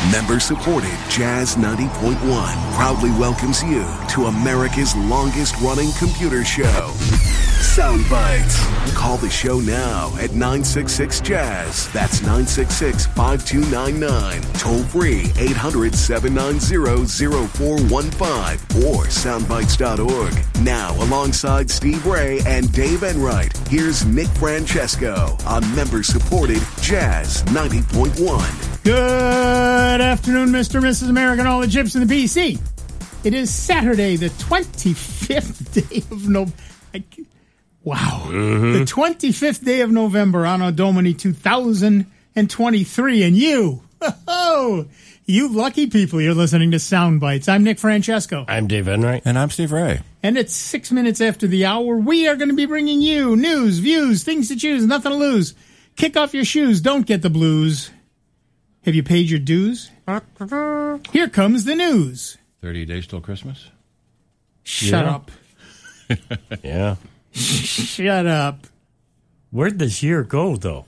Member-supported Jazz 90.1 proudly welcomes you to America's longest-running computer show, Sound Bites. Call the show now at 966-JAZZ. That's 966-5299. Toll-free 800-790-0415 or soundbites.org. Now, alongside Steve Ray and Dave Enright, here's Nick Francesco on member-supported Jazz 90.1. Good afternoon, Mr. and Mrs. America and all the gyps in the PC. It is Saturday, the 25th day of November. Wow. The 25th day of November, Anno Domini 2023. And you, you lucky people, you're listening to Sound Bites. I'm Nick Francesco. I'm Dave Enright. And I'm Steve Ray. And it's 6 minutes after the hour. We are going to be bringing you news, views, things to choose, nothing to lose. Kick off your shoes. Don't get the blues. Have you paid your dues? Here comes the news. 30 days till Christmas? Shut up. Yeah. Shut up. Where'd this year go, though?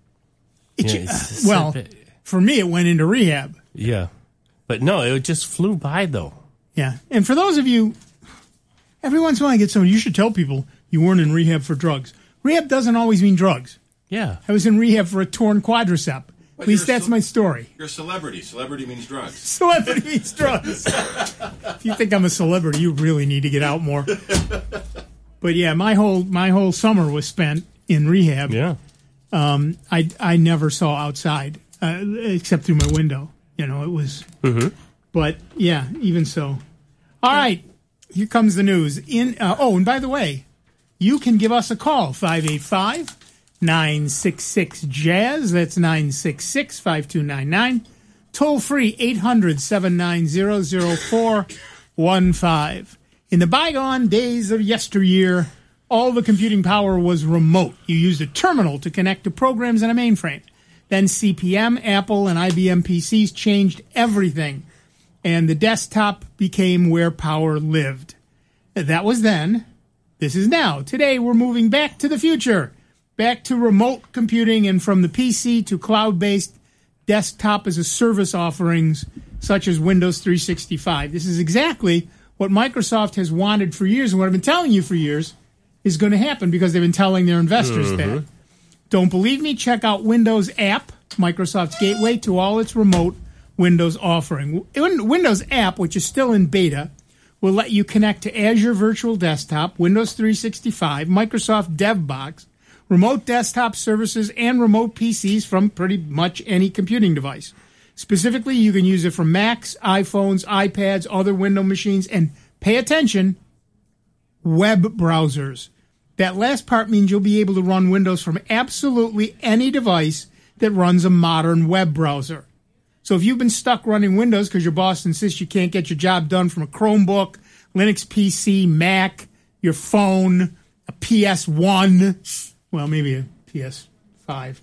Well, for me, it went into rehab. Yeah. But no, it just flew by, though. Yeah. And for those of you, every once in a while I get someone, you should tell people you weren't in rehab for drugs. Rehab doesn't always mean drugs. Yeah. I was in rehab for a torn quadricep. At least that's my story. You're a celebrity. Celebrity means drugs. Celebrity means drugs. If you think I'm a celebrity, you really need to get out more. But yeah, my whole summer was spent in rehab. Yeah. I never saw outside except through my window. You know, it was. Mm-hmm. But yeah, even so. All right, here comes the news. And by the way, you can give us a call 585-966-JAZZ. That's 966-5299. Toll free 800-790-0415. In the bygone days of yesteryear, all the computing power was remote. You used a terminal to connect to programs in a mainframe. Then CPM, Apple, and IBM PCs changed everything, and the desktop became where power lived. That was then. This is now. Today, we're moving back to the future. Back to remote computing and from the PC to cloud-based desktop-as-a-service offerings such as Windows 365. This is exactly what Microsoft has wanted for years, and what I've been telling you for years is going to happen because they've been telling their investors that. Don't believe me? Check out Windows App, Microsoft's gateway to all its remote Windows offering. Windows App, which is still in beta, will let you connect to Azure Virtual Desktop, Windows 365, Microsoft DevBox, remote desktop services, and remote PCs from pretty much any computing device. Specifically, you can use it for Macs, iPhones, iPads, other Windows machines, and pay attention, web browsers. That last part means you'll be able to run Windows from absolutely any device that runs a modern web browser. So if you've been stuck running Windows because your boss insists you can't get your job done from a Chromebook, Linux PC, Mac, your phone, a PS1, well, maybe a PS5.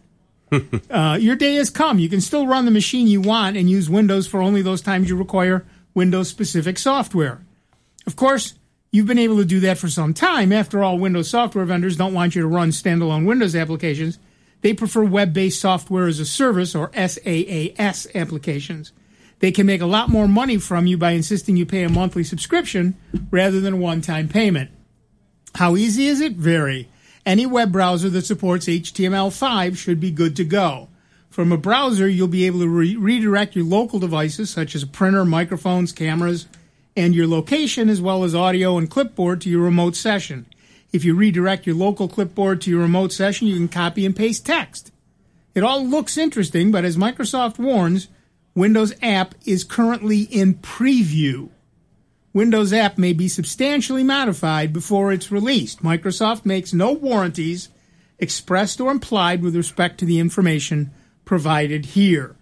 Your day has come. You can still run the machine you want and use Windows for only those times you require Windows-specific software. Of course, you've been able to do that for some time. After all, Windows software vendors don't want you to run standalone Windows applications. They prefer web-based software as a service, or SaaS applications. They can make a lot more money from you by insisting you pay a monthly subscription rather than a one-time payment. How easy is it? Very. Any web browser that supports HTML5 should be good to go. From a browser, you'll be able to redirect your local devices, such as a printer, microphones, cameras, and your location, as well as audio and clipboard, to your remote session. If you redirect your local clipboard to your remote session, you can copy and paste text. It all looks interesting, but as Microsoft warns, Windows App is currently in preview. Windows App may be substantially modified before it's released. Microsoft makes no warranties, expressed or implied, with respect to the information provided here.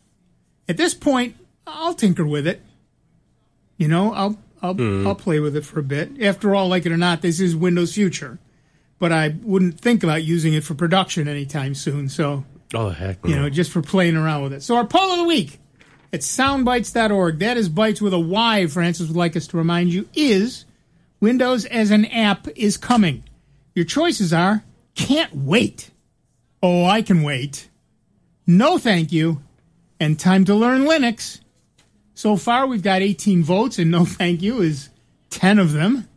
At this point, I'll tinker with it. You know, I'll play with it for a bit. After all, like it or not, this is Windows Future. But I wouldn't think about using it for production anytime soon. So, heck no. You know, just for playing around with it. So our poll of the week at soundbites.org, that is bites with a Y, Francis would like us to remind you, is Windows as an app is coming. Your choices are, can't wait. Oh, I can wait. No, thank you. and time to learn Linux. So far, we've got 18 votes, and no thank you is 10 of them.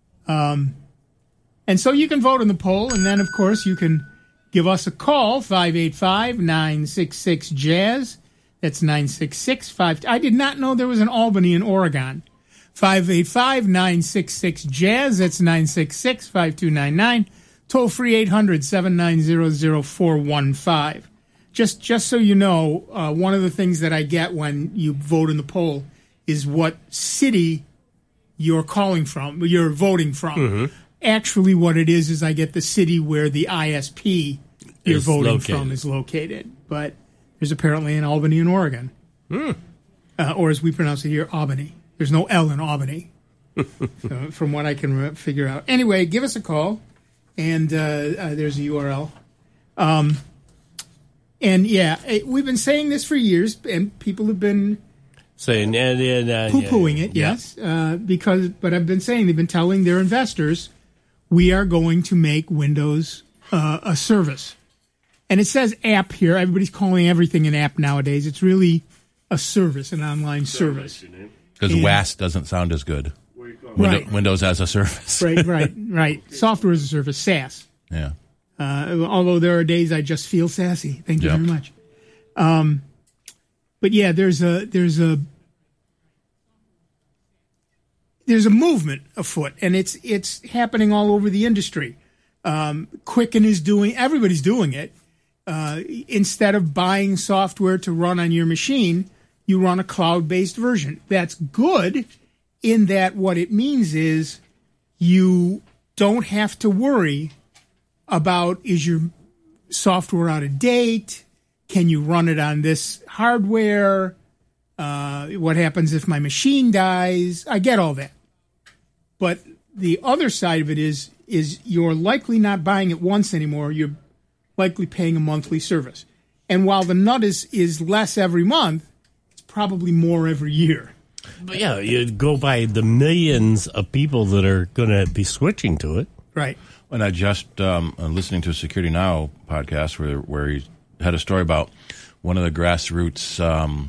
And so you can vote in the poll, and then, of course, you can give us a call, 585-966-JAZZ. That's 966-5. I did not know there was an Albany in Oregon. 585-966-JAZZ. That's 966-5299. Toll free 800-790-0415. Just so you know, one of the things that I get when you vote in the poll is what city you're calling from, you're voting from. Mm-hmm. Actually, what it is I get the city where the ISP you're voting from is located. But there's apparently an Albany in Oregon. Or as we pronounce it here, Albany. There's no L in Albany, from what I can figure out. Anyway, give us a call, and there's a URL. And yeah, we've been saying this for years, and people have been saying poo-pooing it, yes. But I've been saying, they've been telling their investors, we are going to make Windows a service. And it says app here. Everybody's calling everything an app nowadays. It's really a service, an online service. Because WAS doesn't sound as good. Right. Windows as a service. Right. Software as a service, SaaS. Yeah. Although there are days I just feel sassy. Thank you very much. But yeah, there's a movement afoot, and it's happening all over the industry. Quicken is everybody's doing it. Instead of buying software to run on your machine, you run a cloud-based version. That's good in that what it means is you don't have to worry about, is your software out of date? Can you run it on this hardware? What happens if my machine dies? I get all that. But the other side of it is you're likely not buying it once anymore. You're likely paying a monthly service. And while the nut is less every month, it's probably more every year. But yeah, you go by the millions of people that are going to be switching to it. Right. And I just listening to a Security Now podcast where he had a story about one of the grassroots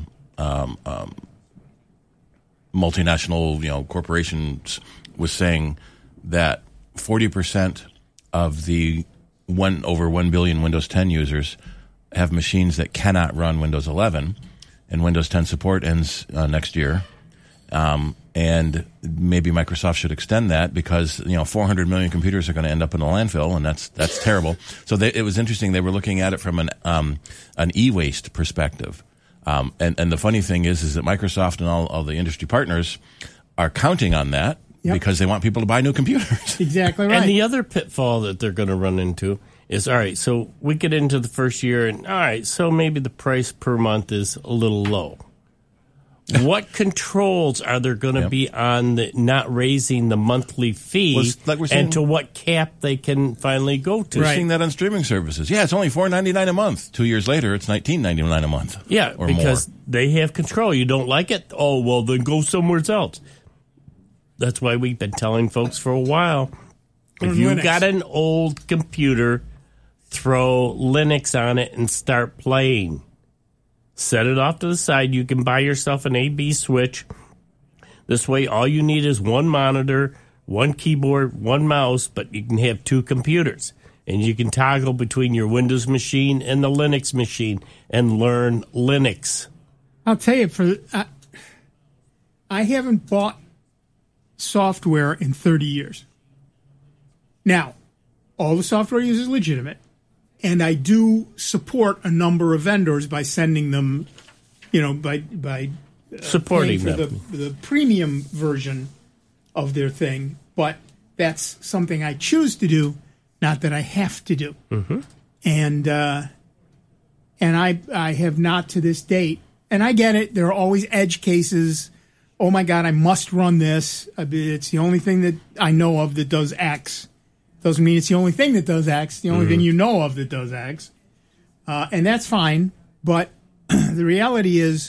multinational corporations was saying that 40% of the over 1 billion Windows 10 users have machines that cannot run Windows 11, and Windows 10 support ends next year. And maybe Microsoft should extend that because 400 million computers are going to end up in a landfill, and that's terrible. So it was interesting. They were looking at it from an e-waste perspective. And the funny thing is that Microsoft and all the industry partners are counting on that because they want people to buy new computers. Exactly right. And the other pitfall that they're going to run into is, all right, so we get into the first year, and all right, so maybe the price per month is a little low. What controls are there going to be on not raising the monthly fee, and to what cap they can finally go to? We're seeing that on streaming services. Yeah, it's only $4.99 a month. 2 years later, it's $19.99 a month. Yeah, or because more. They have control. You don't like it? Oh, well, then go somewhere else. That's why we've been telling folks for a while, if you've got an old computer, throw Linux on it and start playing. Set it off to the side. You can buy yourself an AB switch. This way, all you need is one monitor, one keyboard, one mouse, but you can have two computers. And you can toggle between your Windows machine and the Linux machine and learn Linux. I'll tell you, I haven't bought software in 30 years. Now, all the software I use is legitimate. And I do support a number of vendors by sending them, by supporting for them. the premium version of their thing. But that's something I choose to do, not that I have to do. Mm-hmm. And I have not to this date. And I get it. There are always edge cases. Oh my God, I must run this. It's the only thing that I know of that does X. Doesn't mean it's the only thing that does X, the only thing you know of that does X. And that's fine. But the reality is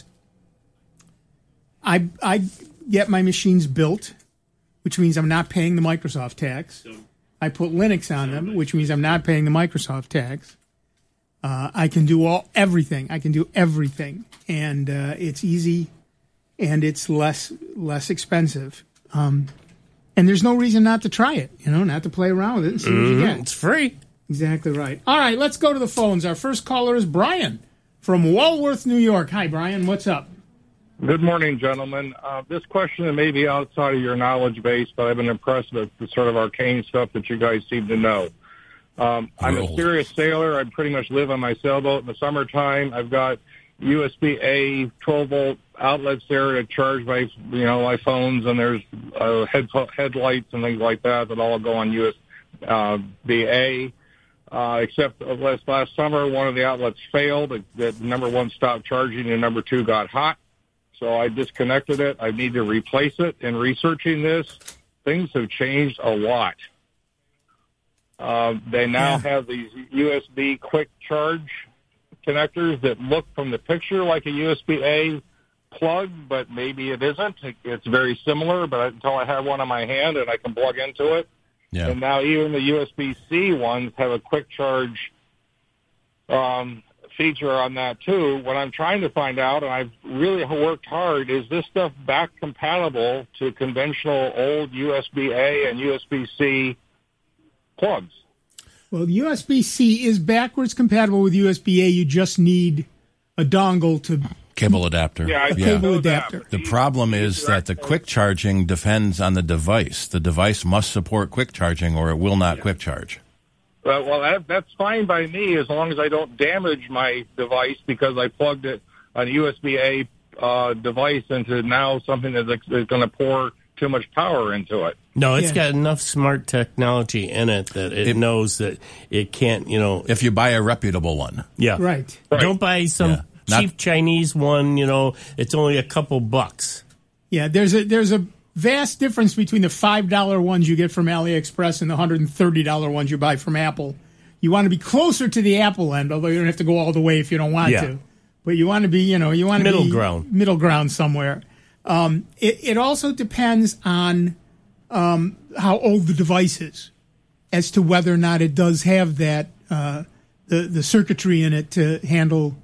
I get my machines built, which means I'm not paying the Microsoft tax. I put Linux on them, which means I'm not paying the Microsoft tax. I can do everything. I can do everything, and it's easy, and it's less expensive. And there's no reason not to try it. Not to play around with it and see what you get. It's free. Exactly right. All right, let's go to the phones. Our first caller is Brian from Walworth, New York. Hi, Brian. What's up? Good morning, gentlemen. This question may be outside of your knowledge base, but I've been impressed with the sort of arcane stuff that you guys seem to know. I'm a serious sailor. I pretty much live on my sailboat in the summertime. I've got USB-A 12-volt outlets there to charge my phones, and there's headlights and things like that all go on USB-A. Except last summer, one of the outlets failed. The number one stopped charging, and number two got hot. So I disconnected it. I need to replace it. In researching this, things have changed a lot. They now have these USB quick charge connectors that look from the picture like a USB-A plug, but maybe it isn't. It's very similar, but until I have one in my hand and I can plug into it. Yeah. And now even the USB-C ones have a quick charge feature on that too. What I'm trying to find out, and I've really worked hard, is this stuff back compatible to conventional old USB-A and USB-C plugs? Well, USB-C is backwards compatible with USB-A. You just need a dongle to... Cable adapter. Cable adapter. The problem is that the quick charging depends on the device. The device must support quick charging or it will not quick charge. Well, that's fine by me as long as I don't damage my device because I plugged it on a USB-A device into now something that's going to pour too much power into it. No, it's got enough smart technology in it that it knows that it can't, If you buy a reputable one. Yeah. Right. Don't buy some cheap Chinese one, it's only a couple bucks. Yeah, there's a vast difference between the $5 ones you get from AliExpress and the $130 ones you buy from Apple. You want to be closer to the Apple end, although you don't have to go all the way if you don't want to. But you want to be, middle ground. Middle ground somewhere. It also depends on how old the device is as to whether or not it does have that the circuitry in it to handle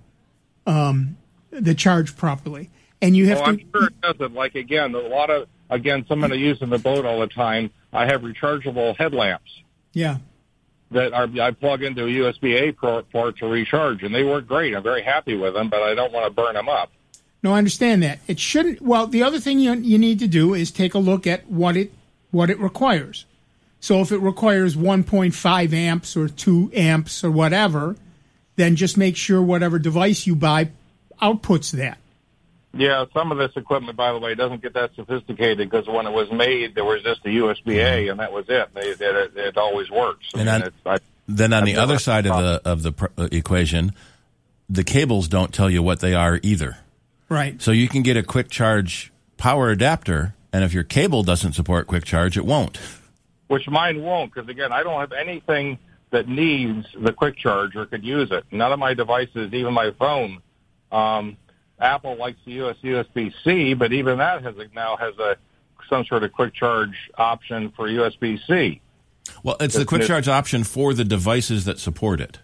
the charge properly. And you have to... I'm sure it doesn't. Like, someone I use in the boat all the time, I have rechargeable headlamps. Yeah. That I plug into a USB-A port to recharge, and they work great. I'm very happy with them, but I don't want to burn them up. No, I understand that. It shouldn't... Well, the other thing you need to do is take a look at what it requires. So if it requires 1.5 amps or 2 amps or whatever, then just make sure whatever device you buy outputs that. Yeah, some of this equipment, by the way, doesn't get that sophisticated because when it was made, there was just a USB-A, and that was it. It always works. Then on the other side of the equation, the cables don't tell you what they are either. Right. So you can get a quick charge power adapter, and if your cable doesn't support quick charge, it won't. Which mine won't, because, again, I don't have anything that needs the quick charge or could use it. None of my devices, even my phone, Apple likes to use USB-C, but even that now has some sort of quick charge option for USB-C. Well, it's the quick charge option for the devices that support it.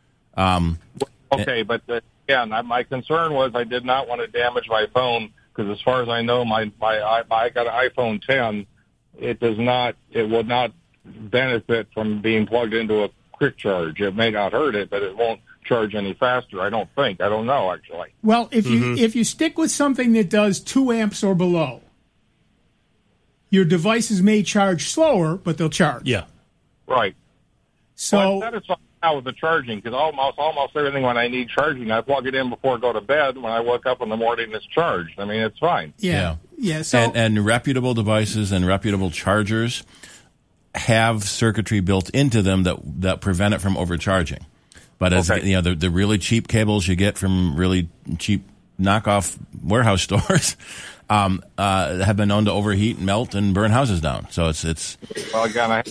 Okay, but my concern was I did not want to damage my phone because, as far as I know, I got an iPhone 10. It will not benefit from being plugged into a quick charge. It may not hurt it, but it won't charge any faster. I don't think. I don't know, actually. Well, if you stick with something that does 2 amps or below, your devices may charge slower, but they'll charge. Yeah. Right. So I'm satisfied now with the charging because almost everything when I need charging, I plug it in before I go to bed. When I wake up in the morning, it's charged. I mean, it's fine. Yeah. So and reputable devices and reputable chargers have circuitry built into them that prevent it from overcharging. But as the really cheap cables you get from really cheap knockoff warehouse stores have been known to overheat, melt, and burn houses down. So it's well, again,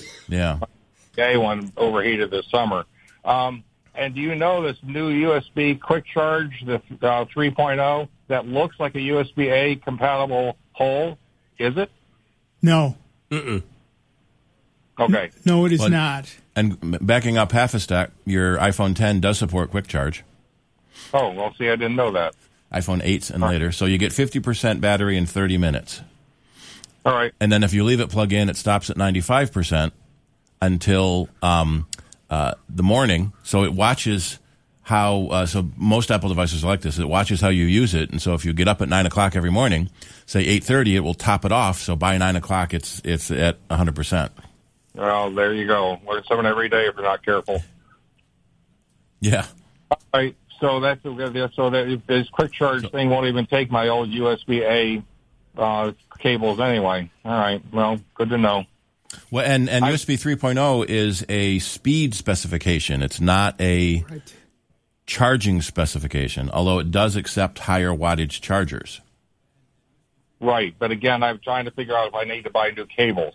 one overheated this summer. And do you know this new USB quick charge, the 3.0, that looks like a USB-A compatible hole? Is it? No. Okay, Okay. No, it is not. And backing up half a step, your iPhone 10 does support quick charge. Oh, well, see, I didn't know that. iPhone 8s and later. So you get 50% battery in 30 minutes. All right. And then if you leave it plug in, it stops at 95% until the morning. So it watches how, so most Apple devices are like this. It watches how you use it. And so if you get up at 9 o'clock every morning, say 8:30, it will top it off. So by 9 o'clock, it's at 100%. Well, there you go. Learn something every day if you're not careful. Yeah. All right. So that's so that this quick charge thing won't even take my old USB-A cables anyway. All right. Well, good to know. Well, and USB 3.0 is a speed specification. It's not a charging specification, although it does accept higher wattage chargers. Right. But again, I'm trying to figure out if I need to buy new cables.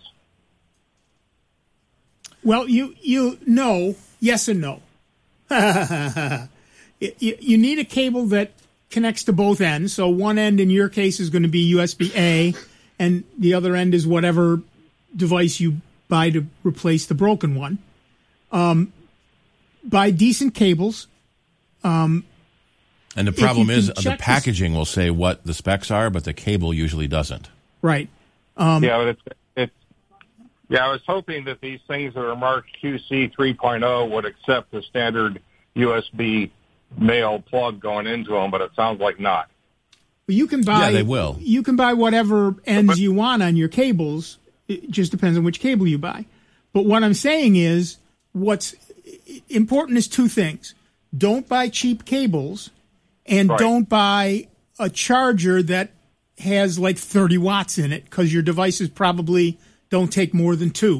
Well, you know, yes and no. You need a cable that connects to both ends. So one end in your case is going to be USB-A, and the other end is whatever device you buy to replace the broken one. Buy decent cables. And the problem is the packaging will say what the specs are, but the cable usually doesn't. Right. Yeah, but I was hoping that these things that are marked QC 3.0 would accept the standard USB male plug going into them, but it sounds like not. You can buy. Yeah, they will. You can buy whatever ends you want on your cables. It just depends on which cable you buy. But what I'm saying is, what's important is two things: don't buy cheap cables, and don't buy a charger that has like 30 watts in it, because your devices probably don't take more than 2.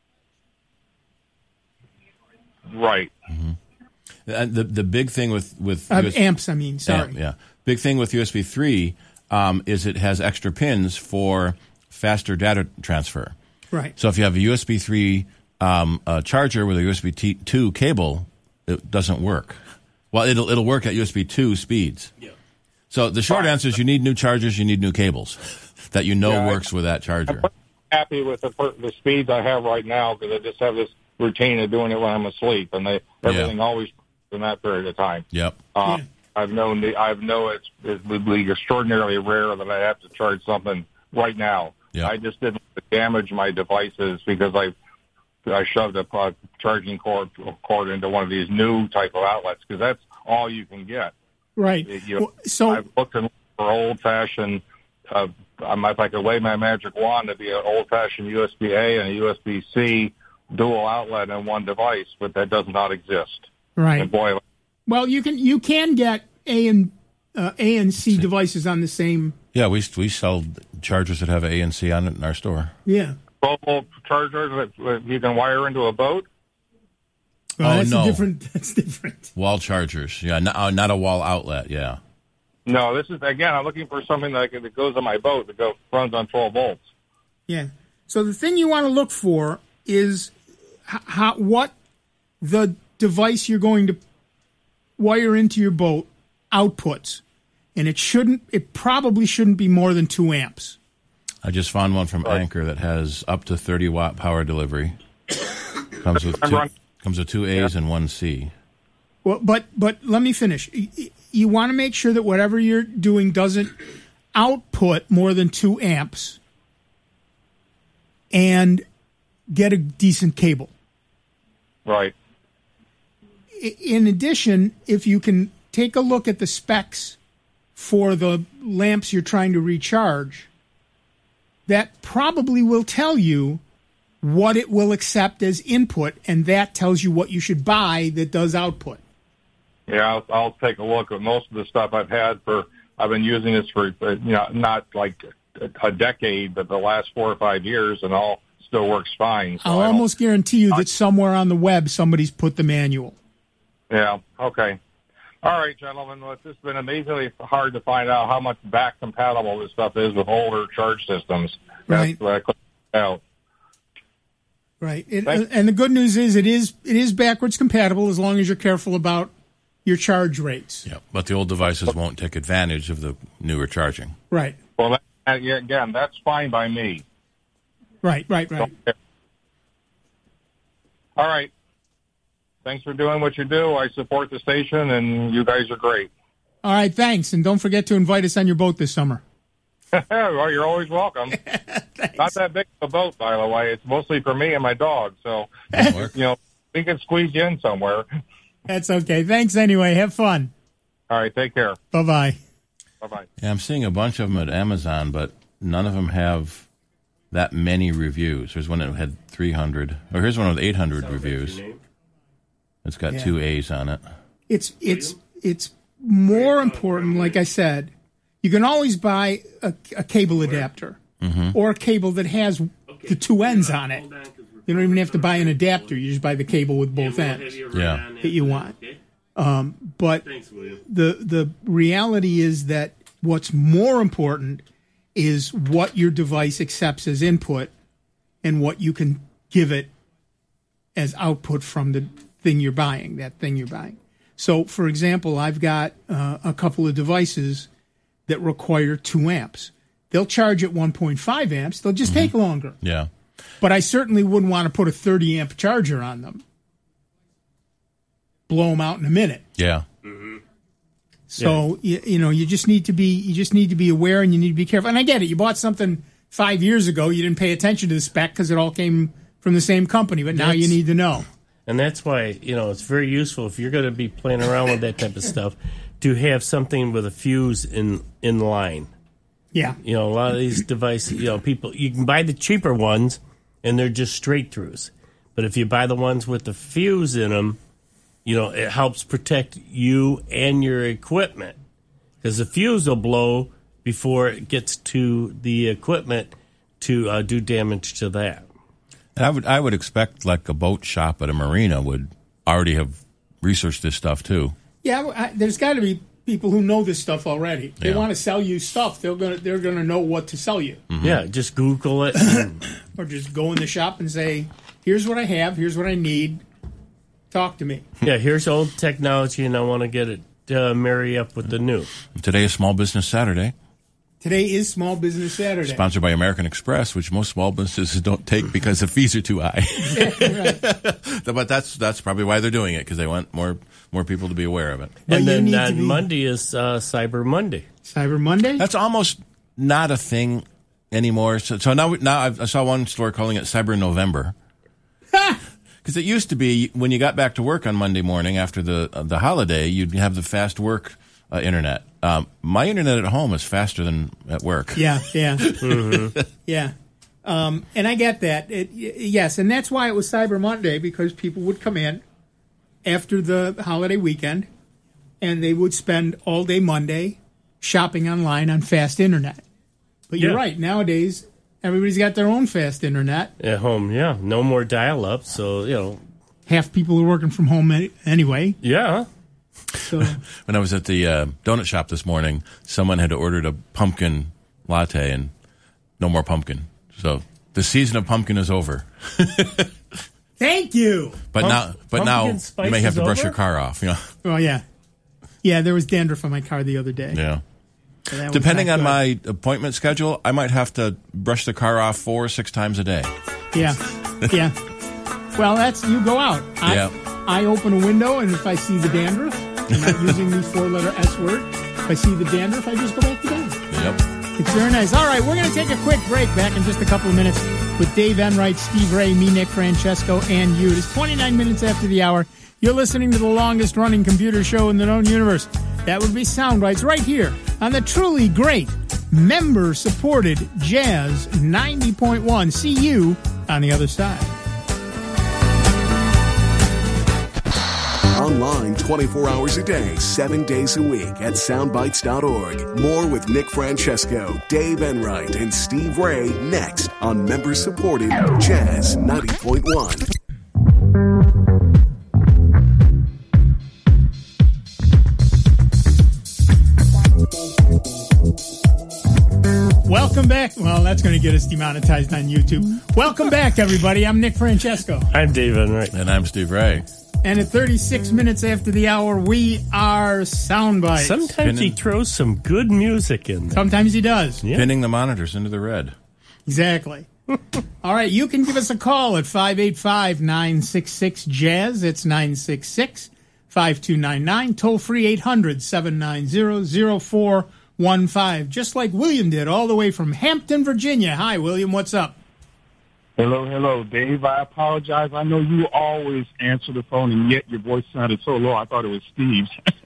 Right. Mm-hmm. The big thing with amps, I mean, sorry. Yeah. Big thing with USB 3 is it has extra pins for faster data transfer. Right. So if you have a USB 3 charger with a USB 2 cable, it doesn't work. Well, it'll work at USB 2 speeds. Yeah. So the short answer is you need new chargers, you need new cables that works with that charger. I'm happy with the speeds I have right now because I just have this routine of doing it when I'm asleep, and everything always in that period of time. Yep. I know it would be extraordinarily rare that I have to charge something right now. Yep. I just didn't damage my devices because I shoved a charging cord into one of these new type of outlets because that's all you can get. Right. I've looked for old-fashioned. If I could wave my magic wand, it'd be an old-fashioned USB-A and a USB-C dual outlet in one device, but that does not exist. Right. And boy, well, you can get A and C devices on the same. Yeah, we sell chargers that have A and C on it in our store. Yeah. Mobile chargers that you can wire into a boat. Well, that's different. Wall chargers, yeah, not a wall outlet, yeah. No, this is again. I'm looking for something that goes on my boat that runs on 12 volts. Yeah. So the thing you want to look for is what the device you're going to wire into your boat outputs, and it probably shouldn't be more than 2 amps. I just found one from Anker that has up to 30 watt power delivery. Comes with 2 A's and 1 C. Well, but let me finish. You want to make sure that whatever you're doing doesn't output more than 2 amps, and get a decent cable. Right. In addition, if you can take a look at the specs for the lamps you're trying to recharge, that probably will tell you what it will accept as input, and that tells you what you should buy that does output. Yeah, I'll take a look at most of the stuff I've been using this for, not like a decade, but the last 4 or 5 years, and all still works fine. So I'll almost guarantee you that somewhere on the web somebody's put the manual. Yeah, okay. All right, gentlemen. Well, it's just been amazingly hard to find out how much back compatible this stuff is with older charge systems. Right. That's what I couldn't out. Right. And the good news is it is backwards compatible as long as you're careful about your charge rates. Yeah, but the old devices won't take advantage of the newer charging. Right. Well, again, that's fine by me. Right. All right. Thanks for doing what you do. I support the station, and you guys are great. All right, thanks. And don't forget to invite us on your boat this summer. Well, you're always welcome. Not that big of a boat, by the way. It's mostly for me and my dog. So, we can squeeze you in somewhere. That's okay. Thanks anyway. Have fun. All right, take care. Bye-bye. Bye-bye. Yeah, I'm seeing a bunch of them at Amazon, but none of them have that many reviews. There's one that had 300. Or here's one with 800 reviews. It's got 2 A's on it. It's more important, like I said. You can always buy a cable adapter or a cable that has the 2 ends on it. You don't even have to buy an adapter. You just buy the cable with both ends that you want. But the reality is that what's more important is what your device accepts as input and what you can give it as output from the thing you're buying, that thing you're buying. So, for example, I've got a couple of devices that require 2 amps. They'll charge at 1.5 amps. They'll just take longer. Yeah. But I certainly wouldn't want to put a 30-amp charger on them. Blow them out in a minute. Yeah. So, you just need to be aware, and you need to be careful. And I get it. You bought something 5 years ago. You didn't pay attention to the spec because it all came from the same company. But now you need to know. And that's why, it's very useful if you're going to be playing around with that type of stuff to have something with a fuse in line. Yeah. A lot of these devices, people, you can buy the cheaper ones and they're just straight throughs. But if you buy the ones with the fuse in them, it helps protect you and your equipment. Because the fuse will blow before it gets to the equipment to do damage to that. And I would expect like a boat shop at a marina would already have researched this stuff too. Yeah, there's got to be people who know this stuff already. They want to sell you stuff. They're gonna know what to sell you. Yeah, just Google it, or just go in the shop and say, "Here's what I have. Here's what I need. Talk to me." Yeah, here's old technology, and I want to get it marry up with the new. Today is Small Business Saturday. Today is Small Business Saturday. Sponsored by American Express, which most small businesses don't take because the fees are too high. Right. But that's probably why they're doing it, because they want more people to be aware of it. And then on Monday is Cyber Monday. Cyber Monday? That's almost not a thing anymore. So now I saw one store calling it Cyber November. Because it used to be when you got back to work on Monday morning after the holiday, you'd have the fast work internet. My internet at home is faster than at work. Yeah. Yeah. And I get that. Yes, and that's why it was Cyber Monday, because people would come in after the holiday weekend, and they would spend all day Monday shopping online on fast internet. But you're right. Nowadays, everybody's got their own fast internet. At home, yeah. No more dial-up, so, half people are working from home anyway. Yeah. So when I was at the donut shop this morning, someone had ordered a pumpkin latte and no more pumpkin. So the season of pumpkin is over. Thank you. But now you may have to brush your car off. Oh yeah. There was dandruff on my car the other day. Yeah. So depending on my appointment schedule, I might have to brush the car off 4 or 6 times a day. Yeah. Well, you go out. I open a window, and if I see the dandruff, I'm not using the 4-letter S word. If I see the dandruff, I just go back to bed. Yep. It's very nice. All right, we're going to take a quick break. Back in just a couple of minutes with Dave Enright, Steve Ray, me, Nick Francesco, and you. It is 29 minutes after the hour. You're listening to the longest-running computer show in the known universe. That would be Soundbites right here on the truly great, member-supported Jazz 90.1. See you on the other side. Online 24 hours a day, 7 days a week at soundbites.org. More with Nick Francesco, Dave Enright, and Steve Ray next on member-supported Jazz 90.1. Welcome back. Well, that's going to get us demonetized on YouTube. Welcome back, everybody. I'm Nick Francesco. I'm Dave Enright. And I'm Steve Ray. And at 36 minutes after the hour, we are Soundbites. Sometimes he throws some good music in there. Sometimes he does. Yeah. Pinning the monitors into the red. Exactly. All right, you can give us a call at 585-966-JAZZ. It's 966-5299. Toll free 800-790-0415. Just like William did, all the way from Hampton, Virginia. Hi, William. What's up? Hello, Dave. I apologize. I know you always answer the phone, and yet your voice sounded so low. I thought it was Steve's.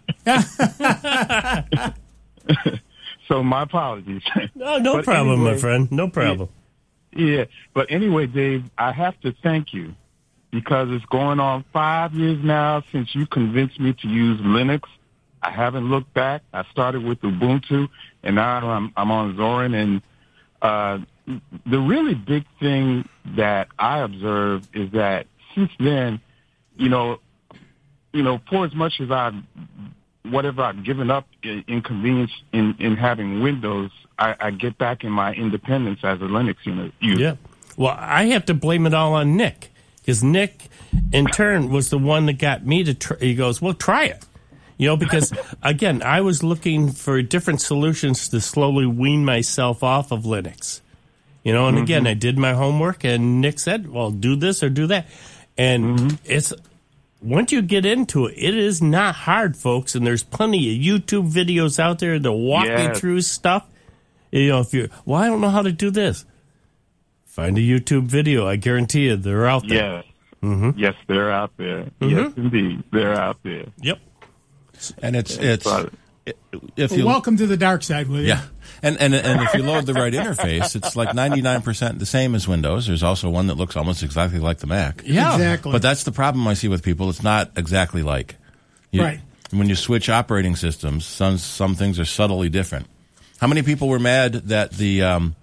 So my apologies. No problem, anyway, my friend. No problem. Yeah, but anyway, Dave, I have to thank you because it's going on 5 years now since you convinced me to use Linux. I haven't looked back. I started with Ubuntu, and now I'm on Zorin. And the really big thing that I observed is that since then, for as much as I've given up inconvenience in having Windows, I get back in my independence as a Linux user. Yeah. Well, I have to blame it all on Nick, because Nick, in turn, was the one that got me to try. He goes, well, try it. Because, again, I was looking for different solutions to slowly wean myself off of Linux. And again, I did my homework, and Nick said, well, do this or do that. And it's... Once you get into it, it is not hard, folks, and there's plenty of YouTube videos out there to walk you through stuff. If you're, I don't know how to do this. Find a YouTube video. I guarantee you they're out there. Yes, yes, they're out there. Yes, indeed, they're out there. Yep. And welcome to the dark side, William. Yeah. And if you load the right interface, it's like 99% the same as Windows. There's also one that looks almost exactly like the Mac. Yeah, exactly. But that's the problem I see with people. It's not exactly like. Right. When you switch operating systems, some things are subtly different. How many people were mad that the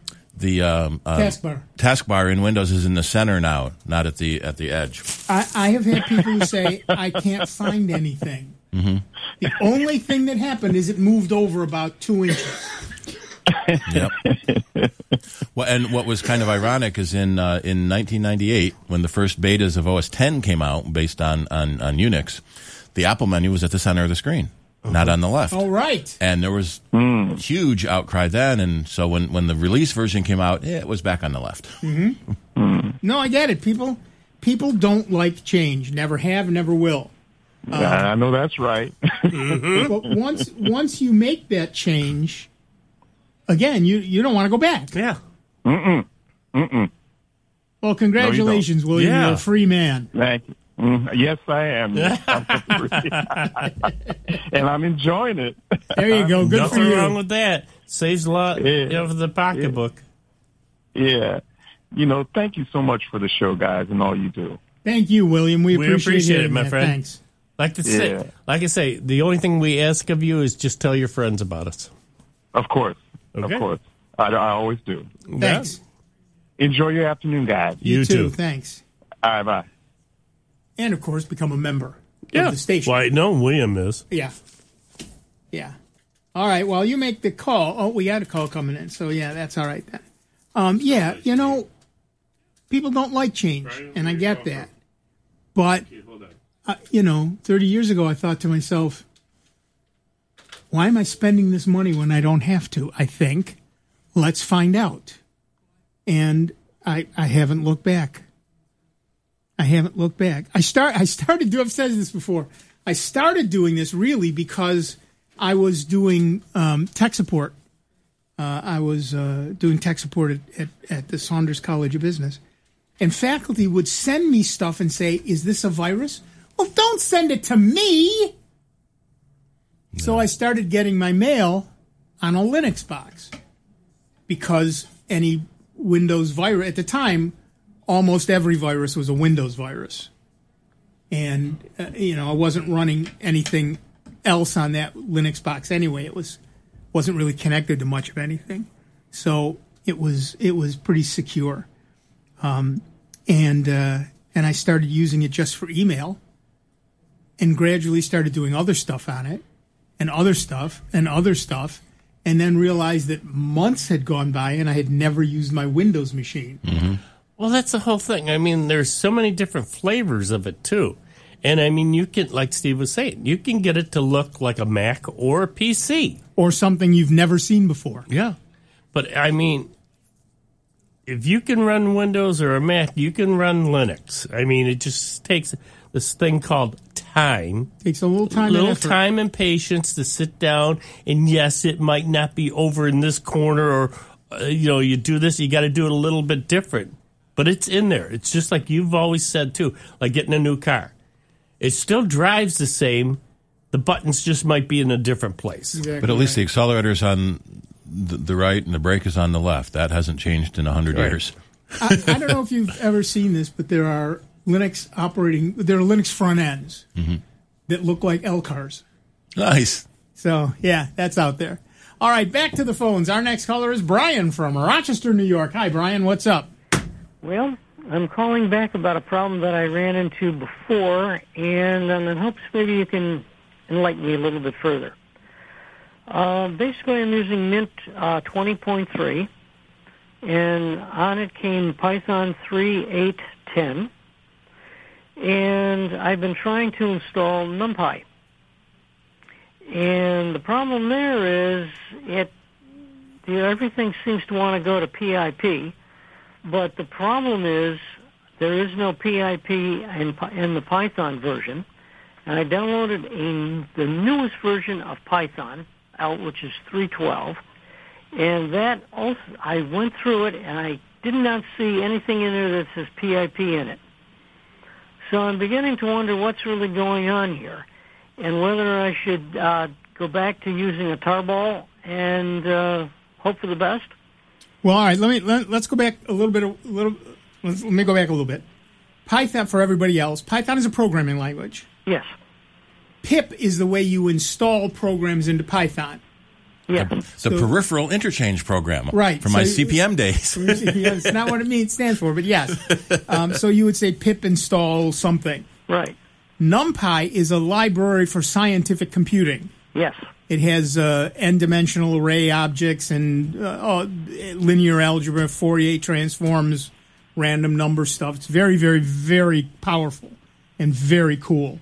taskbar in Windows is in the center now, not at the edge? I have had people who say, I can't find anything. Mm-hmm. The only thing that happened is it moved over about 2 inches. Yep. Well, and what was kind of ironic is in 1998, when the first betas of OS X came out, based on Unix, the Apple menu was at the center of the screen, not on the left. Oh, right. And there was huge outcry then, and so when the release version came out, it was back on the left. Mm-hmm. No, I get it. People don't like change. Never have, never will. I know that's right. But once you make that change, again, you don't want to go back. Yeah. Well, congratulations, William. Yeah. You're a free man. Thank you. Yes, I am. And I'm enjoying it. There you go. Good for you. Nothing wrong with that. Saves a lot of the pocketbook. Yeah. Thank you so much for the show, guys, and all you do. Thank you, William. We appreciate it, my friend. Thanks. Like I say, the only thing we ask of you is just tell your friends about us. Of course. Okay. Of course. I always do. Thanks. Enjoy your afternoon, guys. You too. Thanks. All right, bye. And, of course, become a member of the station. Well, I know William is. Yeah. All right, well, you make the call. Oh, we got a call coming in, so, yeah, that's all right then. People don't like change, and I get that. But, 30 years ago, I thought to myself, why am I spending this money when I don't have to? I think, let's find out. And I haven't looked back. I started doing, I've said this before, I started doing this really because I was doing tech support. I was doing tech support at the Saunders College of Business. And faculty would send me stuff and say, is this a virus? Well, don't send it to me. No. So I started getting my mail on a Linux box because any Windows virus, at the time, almost every virus was a Windows virus. And, I wasn't running anything else on that Linux box anyway. It wasn't really connected to much of anything. So it was pretty secure. And I started using it just for email and gradually started doing other stuff on it and other stuff and other stuff. And then realized that months had gone by and I had never used my Windows machine. Mm-hmm. Well, that's the whole thing. I mean, there's so many different flavors of it, too. And, I mean, you can, like Steve was saying, you can get it to look like a Mac or a PC. Or something you've never seen before. Yeah. But, I mean, if you can run Windows or a Mac, you can run Linux. I mean, it just takes this thing called time. Takes a little time and patience to sit down. And yes, it might not be over in this corner, or you do this, you got to do it a little bit different. But it's in there. It's just like you've always said too, like getting a new car. It still drives the same. The buttons just might be in a different place. Exactly. But at least the accelerator's on the right and the brake is on the left. That hasn't changed in 100 years. I don't know if you've ever seen this, but there are Linux front ends that look like L cars. Nice. So, yeah, that's out there. All right, back to the phones. Our next caller is Brian from Rochester, New York. Hi, Brian. What's up? Well, I'm calling back about a problem that I ran into before, and I'm in hopes maybe you can enlighten me a little bit further. Basically, I'm using Mint 20.3, and on it came Python 3.8.10, and I've been trying to install NumPy. And the problem there is everything seems to want to go to PIP, but the problem is there is no PIP in the Python version. And I downloaded the newest version of Python out, which is 3.12, and that also, I went through it and I did not see anything in there that says PIP in it. So I'm beginning to wonder what's really going on here, and whether I should go back to using a tarball and hope for the best. Well, all right. Let's go back a little bit. Let me go back a little bit. Python, for everybody else, Python is a programming language. Yes. Pip is the way you install programs into Python. Yes. The peripheral interchange program. Right. From my CPM days. It's not what it stands for, but yes. So you would say pip install something. Right. NumPy is a library for scientific computing. Yes. It has n-dimensional array objects and linear algebra, Fourier transforms, random number stuff. It's very, very, very powerful and very cool.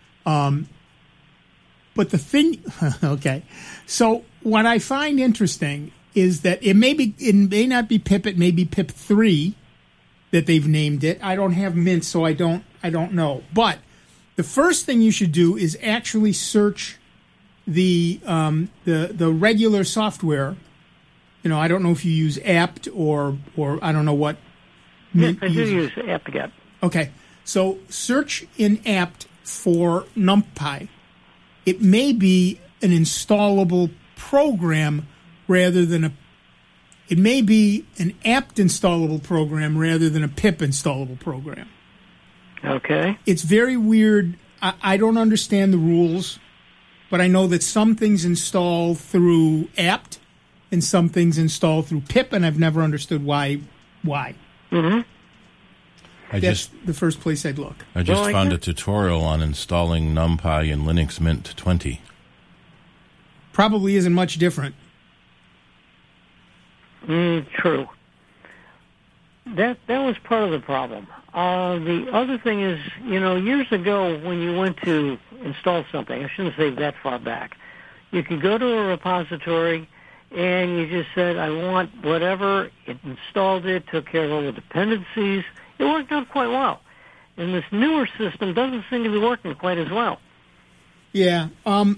But the thing, okay. So what I find interesting is that it may not be pip, it may be pip 3 that they've named it. I don't have Mint, so I don't know. But the first thing you should do is actually search the regular software. I don't know if you use apt or I don't know what. Yes, I do use apt-get. Okay, so search in apt for NumPy. It may be an installable program rather than it may be an apt installable program rather than a pip installable program. Okay. It's very weird. I don't understand the rules, but I know that some things install through apt and some things install through pip, and I've never understood why. Mm-hmm. That's the first place I'd look. I just found a tutorial on installing NumPy in Linux Mint 20. Probably isn't much different. True. That was part of the problem. The other thing is, years ago when you went to install something, I shouldn't say that far back, you could go to a repository and you just said, I want whatever. It installed it, took care of all the dependencies. It worked out quite well. And this newer system doesn't seem to be working quite as well. Yeah. I'm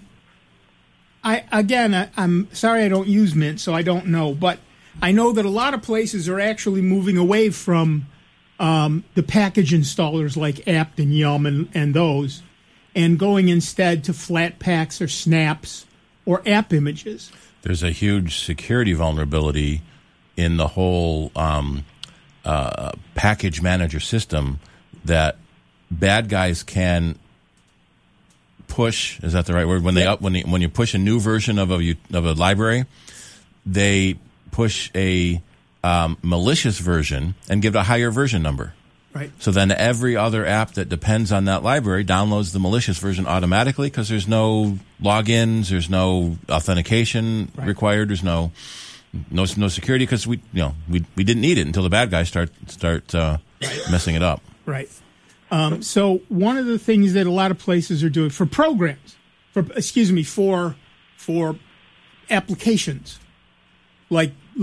sorry I don't use Mint, so I don't know. But I know that a lot of places are actually moving away from the package installers like apt and yum and those, and going instead to Flatpaks or snaps or app images. There's a huge security vulnerability in the whole package manager system that bad guys can push. Is that the right word? When when you push a new version of a library, they push a malicious version and give it a higher version number. Right. So then every other app that depends on that library downloads the malicious version automatically because there's no logins, there's no authentication required, there's no security because we didn't need it until the bad guys start messing it up. Right. So one of the things that a lot of places are doing for programs, for applications, like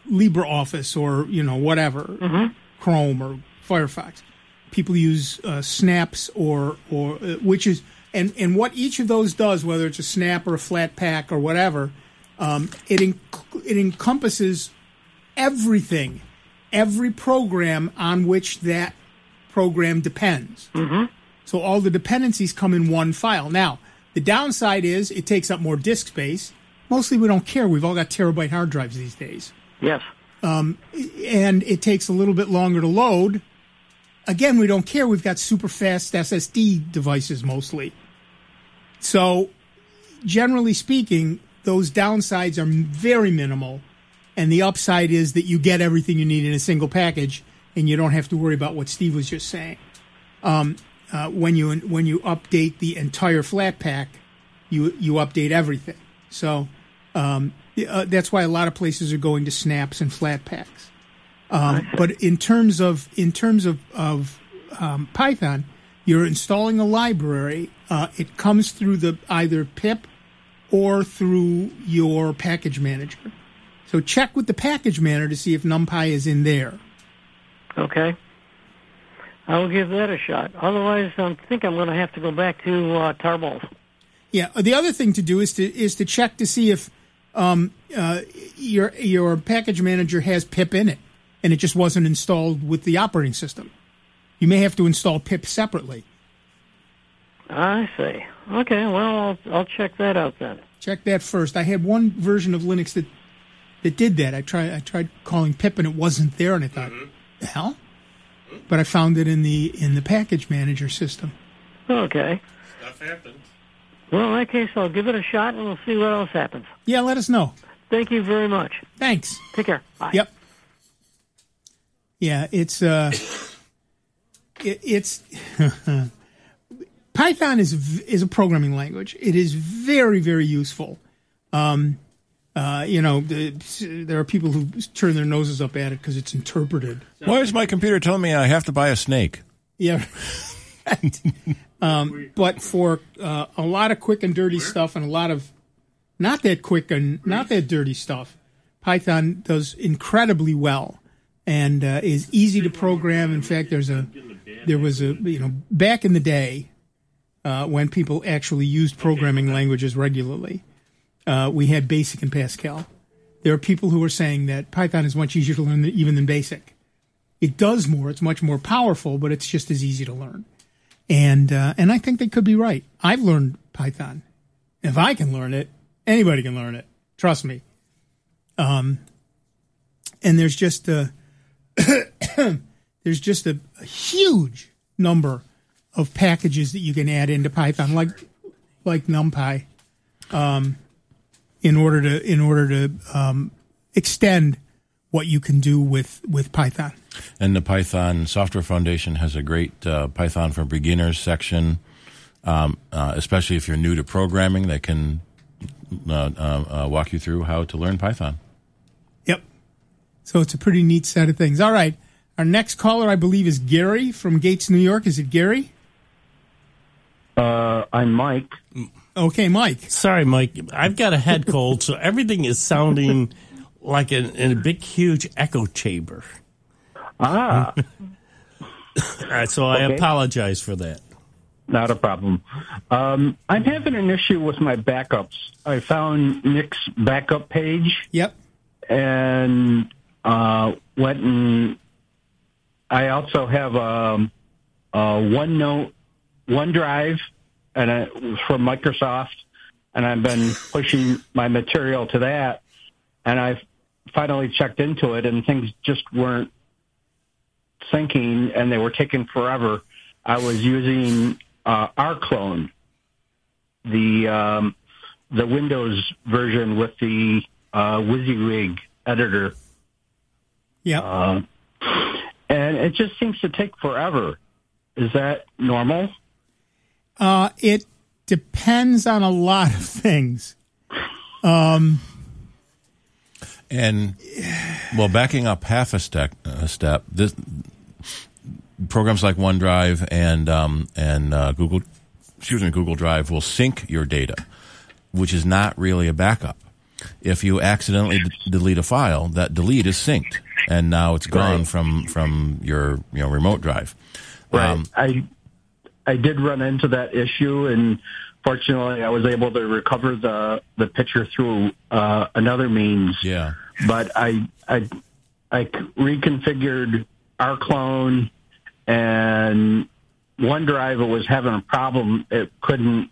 LibreOffice or whatever, Chrome or Firefox. People use snaps or which is and what each of those does, whether it's a snap or a flat pack or whatever, it encompasses everything, every program on which that program depends. So all the dependencies come in one file. Now, the downside is it takes up more disk space. Mostly we don't care. We've all got terabyte hard drives these days. Yes. And it takes a little bit longer to load. Again, we don't care. We've got super fast SSD devices mostly. So, generally speaking, those downsides are very minimal. And the upside is that you get everything you need in a single package, and you don't have to worry about what Steve was just saying. When you update the entire flat pack, you update everything. So that's why a lot of places are going to snaps and flat packs. But in terms of Python, you're installing a library. It comes through either pip or through your package manager. So check with the package manager to see if NumPy is in there. Okay. I will give that a shot. Otherwise, I think I'm going to have to go back to Tarballs. Yeah. The other thing to do is to check to see if your package manager has pip in it, and it just wasn't installed with the operating system. You may have to install pip separately. I see. Okay. Well, I'll check that out then. Check that first. I had one version of Linux that did that. I tried calling pip and it wasn't there, and I thought, the hell? But I found it in the package manager system. Okay. Stuff happens. Well, in that case, I'll give it a shot, and we'll see what else happens. Yeah, let us know. Thank you very much. Thanks. Take care. Bye. Yep. Yeah, it's Python is a programming language. It is very, very useful. There are people who turn their noses up at it because it's interpreted. Why is my computer telling me I have to buy a snake? Yeah. But for a lot of quick and dirty stuff and a lot of not that quick and not that dirty stuff, Python does incredibly well and is easy to program. In fact, there was back in the day when people actually used programming languages regularly. We had BASIC and Pascal. There are people who are saying that Python is much easier to learn even than BASIC. It does more. It's much more powerful, but it's just as easy to learn. And I think they could be right. I've learned Python. If I can learn it, anybody can learn it. Trust me. And there's just a huge number of packages that you can add into Python, like NumPy. In order to extend what you can do with Python. And the Python Software Foundation has a great Python for Beginners section, especially if you're new to programming. They can walk you through how to learn Python. Yep. So it's a pretty neat set of things. All right. Our next caller, I believe, is Gary from Gates, New York. Is it Gary? I'm Mike. Okay, Mike. Sorry, Mike. I've got a head cold, so everything is sounding like in a big, huge echo chamber. Ah. All right, so I apologize for that. Not a problem. I'm having an issue with my backups. I found Nick's backup page. Yep. And went and I also have a OneDrive, and it was from Microsoft, and I've been pushing my material to that, and I've finally checked into it, and things just weren't syncing, and they were taking forever. I was using rclone, the Windows version with the WYSIWYG editor. Yeah. And it just seems to take forever. Is that normal? It depends on a lot of things. And, backing up half a step, this programs like OneDrive and Google Drive will sync your data, which is not really a backup. if you accidentally delete a file, that delete is synced, and now it's gone from your remote drive. Right. I did run into that issue, and fortunately, I was able to recover the picture through another means. Yeah. But I reconfigured rClone, and OneDrive was having a problem. It couldn't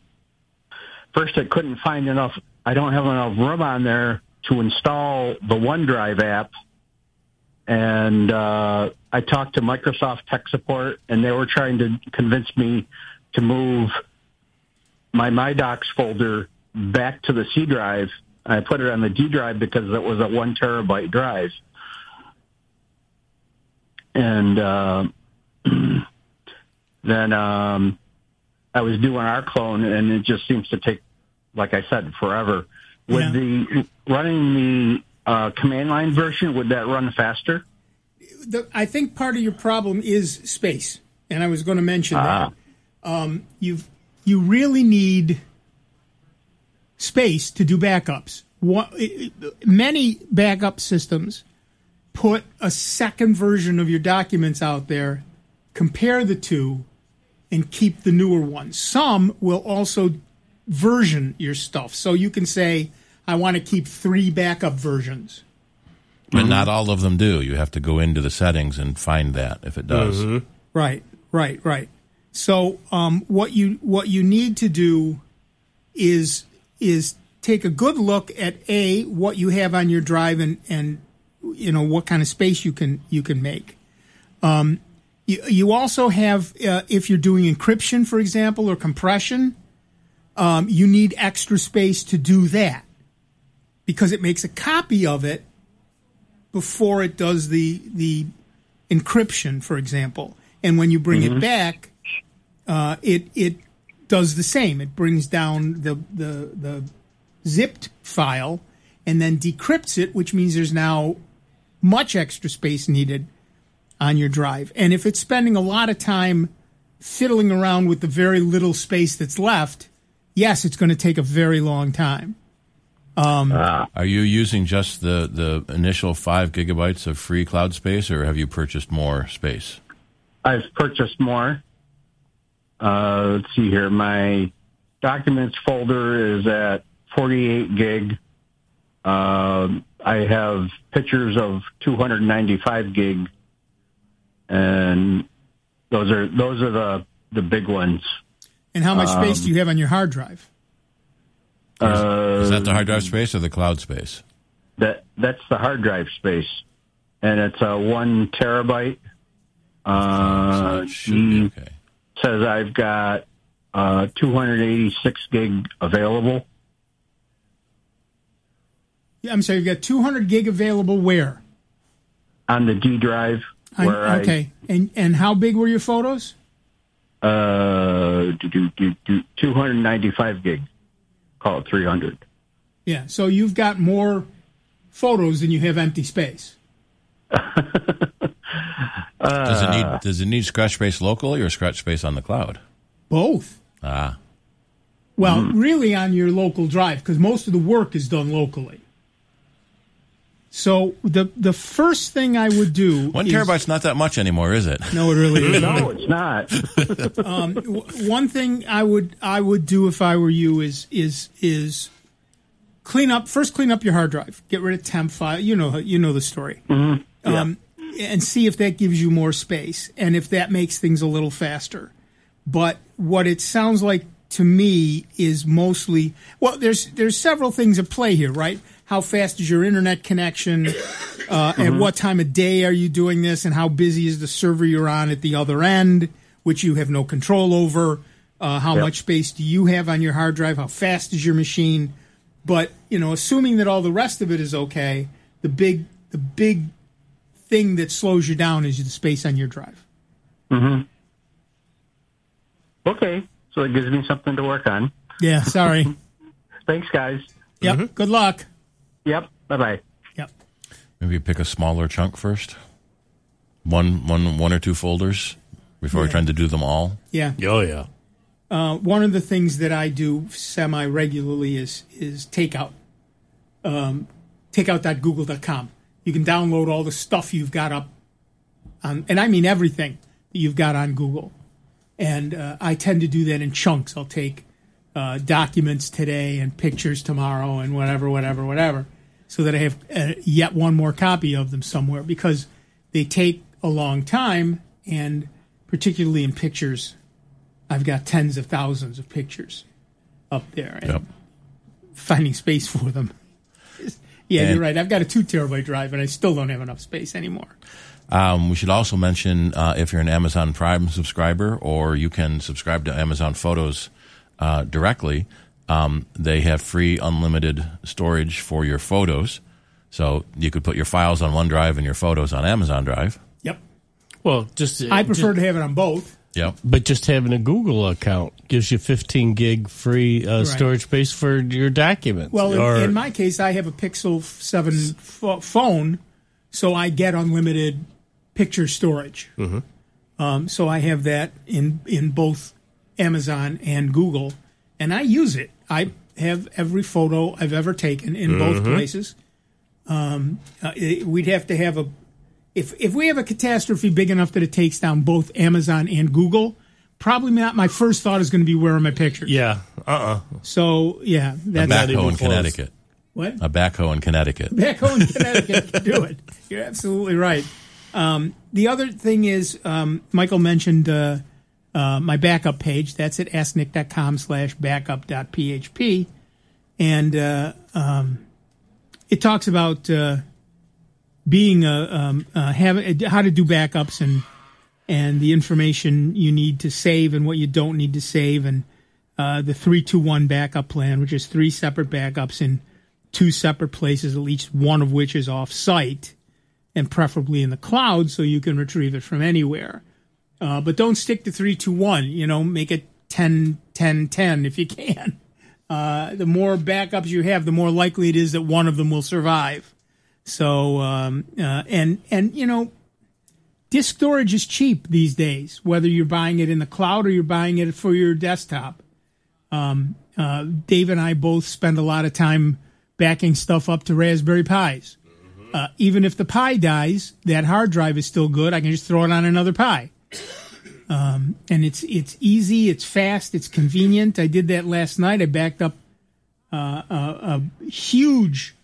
find enough. I don't have enough room on there to install the OneDrive app. And I talked to Microsoft tech support, and they were trying to convince me to move my MyDocs folder back to the C drive. I put it on the D drive because it was a 1 terabyte drive. And then I was doing rClone, and it just seems to take, like I said, forever. With running the command line version, would that run faster? I think part of your problem is space, and I was going to mention that. You really need space to do backups. Many backup systems put a second version of your documents out there, compare the two, and keep the newer one. Some will also version your stuff. So you can say, I want to keep 3 backup versions. But not all of them do. You have to go into the settings and find that if it does. Mm-hmm. Right. So what you need to do is take a good look at what you have on your drive and what kind of space you can make. You also have, if you're doing encryption, for example, or compression, you need extra space to do that because it makes a copy of it before it does the encryption, for example. And when you bring it back, it does the same. It brings down the zipped file and then decrypts it, which means there's now much extra space needed on your drive. And if it's spending a lot of time fiddling around with the very little space that's left, yes, it's going to take a very long time. Are you using just the initial 5 gigabytes of free cloud space, or have you purchased more space? I've purchased more. Let's see here. My documents folder is at 48 gig. I have pictures of 295 gig, and those are the big ones. And how much space do you have on your hard drive? Is that the hard drive space or the cloud space? That's the hard drive space, and it's a 1 terabyte. Okay. Says I've got 286 gig available. I'm sorry, you've got 200 gig available where? On the D drive. Okay. And how big were your photos? 295 gig. Call it 300. Yeah, so you've got more photos than you have empty space. Does it need scratch space locally or scratch space on the cloud? Both. Well, really on your local drive, because most of the work is done locally. So the first thing I would do 1 terabyte's not that much anymore, is it? No, it really isn't. No, it's not. One thing I would do if I were you is clean up your hard drive. Get rid of temp file. You know the story. Mm-hmm. Yeah. And see if that gives you more space and if that makes things a little faster. But what it sounds like to me is mostly, well, there's several things at play here, right? How fast is your internet connection? At what time of day are you doing this? And how busy is the server you're on at the other end, which you have no control over? How much space do you have on your hard drive? How fast is your machine? But, assuming that all the rest of it is okay, the big thing that slows you down is the space on your drive. Mm-hmm. Okay, so it gives me something to work on. Yeah, sorry. Thanks, guys. Yep, Good luck. Yep, bye-bye. Yep. Maybe pick a smaller chunk first. One or two folders before trying to do them all. Yeah. Oh, yeah. One of the things that I do semi-regularly is takeout. takeout.google.com. You can download all the stuff you've got up on, and I mean everything that you've got on Google. And I tend to do that in chunks. I'll take documents today and pictures tomorrow and whatever, so that I have yet one more copy of them somewhere, because they take a long time, and particularly in pictures, I've got tens of thousands of pictures up there, and finding space for them. You're right. I've got a 2 terabyte drive, and I still don't have enough space anymore. We should also mention if you're an Amazon Prime subscriber, or you can subscribe to Amazon Photos directly, they have free unlimited storage for your photos. So you could put your files on OneDrive and your photos on Amazon Drive. Yep. Well, I prefer to have it on both. Yep. But just having a Google account gives you 15 gig free storage space for your documents. Well, in my case, I have a Pixel 7 phone, so I get unlimited picture storage. Mm-hmm. So I have that in both Amazon and Google, and I use it. I have every photo I've ever taken in both places. We'd have to have if we have a catastrophe big enough that it takes down both Amazon and Google, probably not my first thought is going to be, where are my pictures? Yeah. So, yeah. That's a backhoe in Connecticut. What? A backhoe in Connecticut. Backhoe in Connecticut can do it. You're absolutely right. The other thing is, Michael mentioned my backup page. That's at asknick.com/backup.php. And it talks about being how to do backups and the information you need to save and what you don't need to save, and the 3-2-1 backup plan, which is 3 separate backups in 2 separate places, at least one of which is off-site, and preferably in the cloud so you can retrieve it from anywhere. But don't stick to 3-2-1. Make it 10-10-10 if you can. The more backups you have, the more likely it is that one of them will survive. So, disk storage is cheap these days, whether you're buying it in the cloud or you're buying it for your desktop. Dave and I both spend a lot of time backing stuff up to Raspberry Pis. Even if the Pi dies, that hard drive is still good. I can just throw it on another Pi. And it's easy, it's fast, it's convenient. I did that last night. I backed up a huge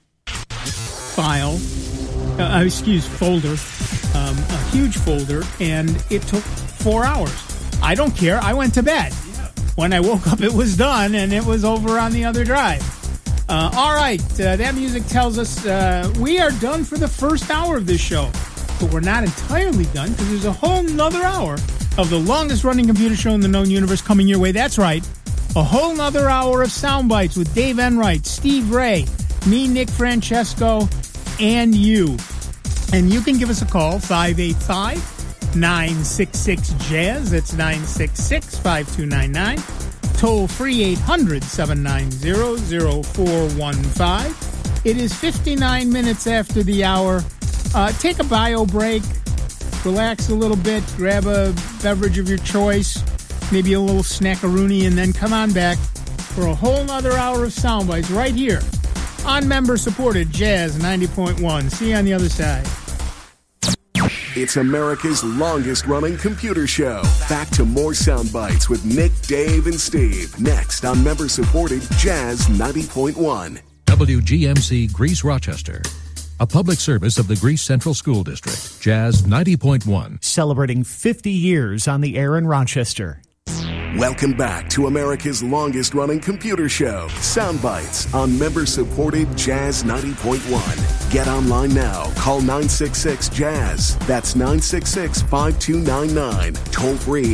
folder, a huge folder, and it took 4 hours. I don't care. I went to bed. When I woke up, it was done, and it was over on the other drive. All right, that music tells us we are done for the first hour of this show. But we're not entirely done, because there's a whole nother hour of the longest-running computer show in the known universe coming your way. That's right, a whole nother hour of sound bites with Dave Enright, Steve Ray, me, Nick Francesco, and you. And you can give us a call, 585-966-JAZZ. That's 966-5299. Toll free 800-790-0415. It is 59 minutes after the hour. Take a bio break, relax a little bit, grab a beverage of your choice, maybe a little snackaroonie, and then come on back for a whole nother hour of sound bites right here on member-supported Jazz 90.1. See you on the other side. It's America's longest-running computer show. Back to more sound bites with Nick, Dave, and Steve. Next on member-supported Jazz 90.1. WGMC Greece Rochester. A public service of the Greece Central School District. Jazz 90.1. Celebrating 50 years on the air in Rochester. Welcome back to America's longest-running computer show, Soundbites, on member-supported Jazz 90.1. Get online now. Call 966-JAZZ. That's 966-5299. Toll-free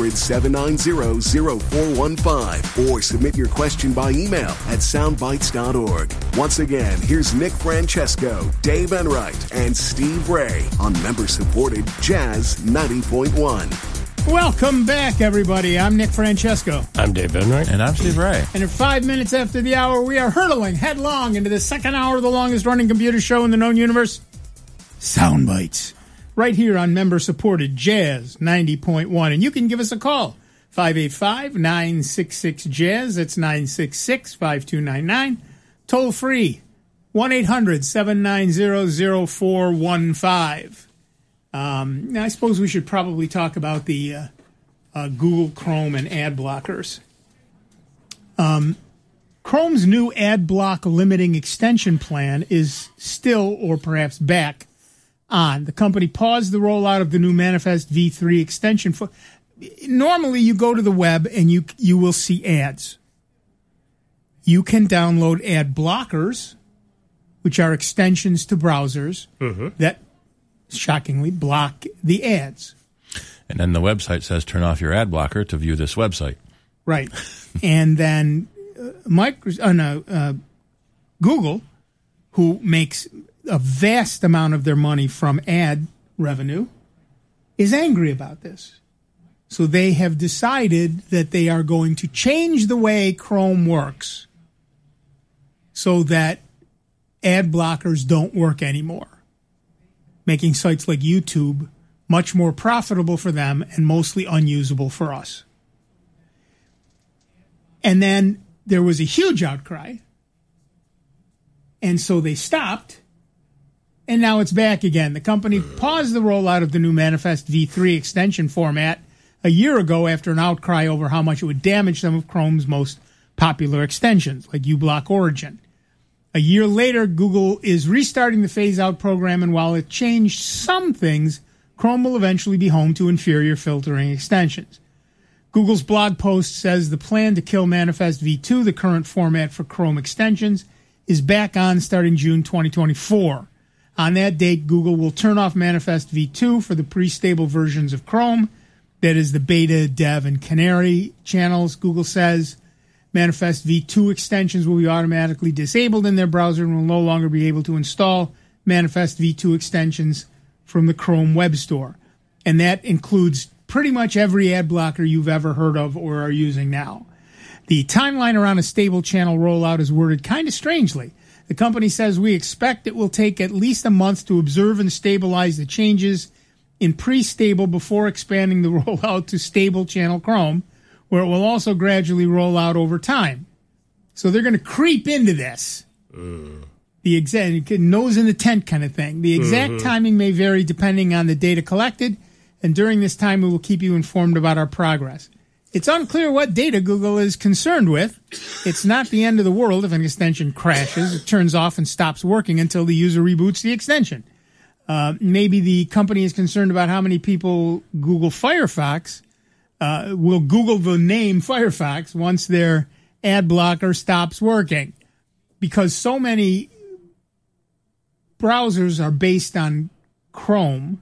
800-790-0415. Or submit your question by email at soundbites.org. Once again, here's Nick Francesco, Dave Enright, and Steve Ray on member-supported Jazz 90.1. Welcome back, everybody. I'm Nick Francesco. I'm Dave Enright. And I'm Steve Ray. And at 5 minutes after the hour, we are hurtling headlong into the second hour of the longest-running computer show in the known universe, Soundbites, right here on member-supported Jazz 90.1. And you can give us a call, 585-966-JAZZ. That's 966-5299. Toll-free 1-800-790-0415. Now, I suppose we should probably talk about the Google Chrome and ad blockers. Chrome's new ad block limiting extension plan is still, or perhaps back, on. The company paused the rollout of the new Manifest v3 extension. Normally, you go to the web and you will see ads. You can download ad blockers, which are extensions to browsers that, shockingly, block the ads. And then the website says, turn off your ad blocker to view this website. Right. And then Google, who makes a vast amount of their money from ad revenue, is angry about this. So they have decided that they are going to change the way Chrome works so that ad blockers don't work anymore, making sites like YouTube much more profitable for them and mostly unusable for us. And then there was a huge outcry, and so they stopped, and now it's back again. The company paused the rollout of the new Manifest v3 extension format a year ago after an outcry over how much it would damage some of Chrome's most popular extensions, like uBlock Origin. A year later, Google is restarting the phase-out program, and while it changed some things, Chrome will eventually be home to inferior filtering extensions. Google's blog post says the plan to kill Manifest v2, the current format for Chrome extensions, is back on starting June 2024. On that date, Google will turn off Manifest v2 for the pre-stable versions of Chrome, that is the beta, dev, and canary channels. Google says Manifest v2 extensions will be automatically disabled in their browser and will no longer be able to install Manifest v2 extensions from the Chrome Web Store. And that includes pretty much every ad blocker you've ever heard of or are using now. The timeline around a stable channel rollout is worded kind of strangely. The company says we expect it will take at least a month to observe and stabilize the changes in pre-stable before expanding the rollout to stable channel Chrome, where it will also gradually roll out over time. So they're going to creep into this. The exact nose in the tent kind of thing. The exact timing may vary depending on the data collected, and during this time we will keep you informed about our progress. It's unclear what data Google is concerned with. It's not the end of the world if an extension crashes, it turns off and stops working until the user reboots the extension. Maybe the company is concerned about how many people Google Firefox will Google the name Firefox once their ad blocker stops working. Because so many browsers are based on Chrome,